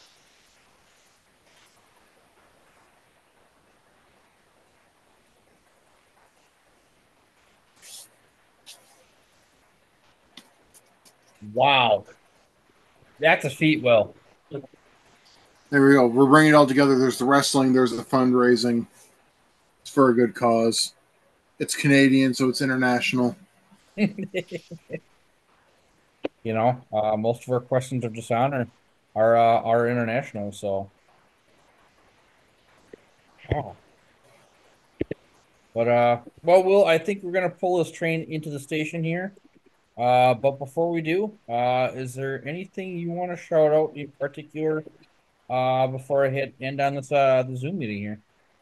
Wow. That's a feat, Will. There we go. We're bringing it all together. There's the wrestling. There's the fundraising. It's for a good cause. It's Canadian, so it's international. Most of our questions of dishonor are international. So, but Will, I think we're gonna pull this train into the station here. But before we do, is there anything you want to shout out in particular? Before I end on this the Zoom meeting here.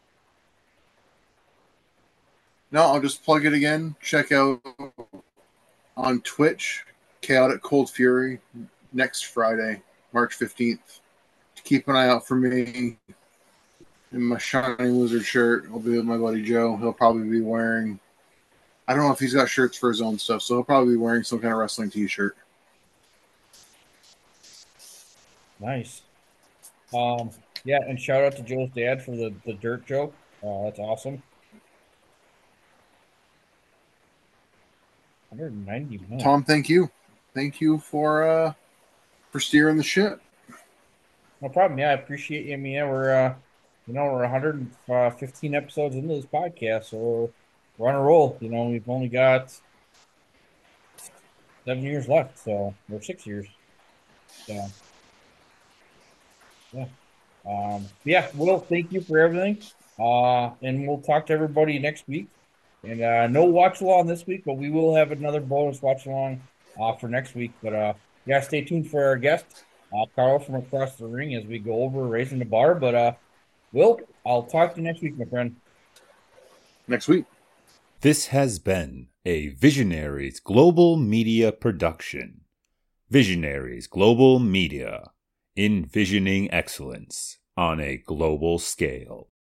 No, I'll just plug it again. Check out on Twitch, Chaotic Cold Fury, next Friday, March 15th. Keep an eye out for me in my Shining Wizard shirt. I'll be with my buddy Joe. He'll probably be wearing, I don't know if he's got shirts for his own stuff, so he'll probably be wearing some kind of wrestling t-shirt. Nice. Yeah, and shout out to Joe's dad for the dirt joke. That's awesome. 190 minutes. Tom, thank you. Thank you for steering the ship. No problem. Yeah, I appreciate you. I mean, we're 115 episodes into this podcast, so we're on a roll. We've only got 7 years left, so we're 6 years. So, yeah. Will, thank you for everything. And we'll talk to everybody next week. And no watch along this week, but we will have another bonus watch along for next week. But yeah, stay tuned for our guest, Carl from across the ring, as we go over raising the bar. But Will, I'll talk to you next week, my friend. Next week. This has been a Visionaries Global Media production. Visionaries Global Media, envisioning excellence on a global scale.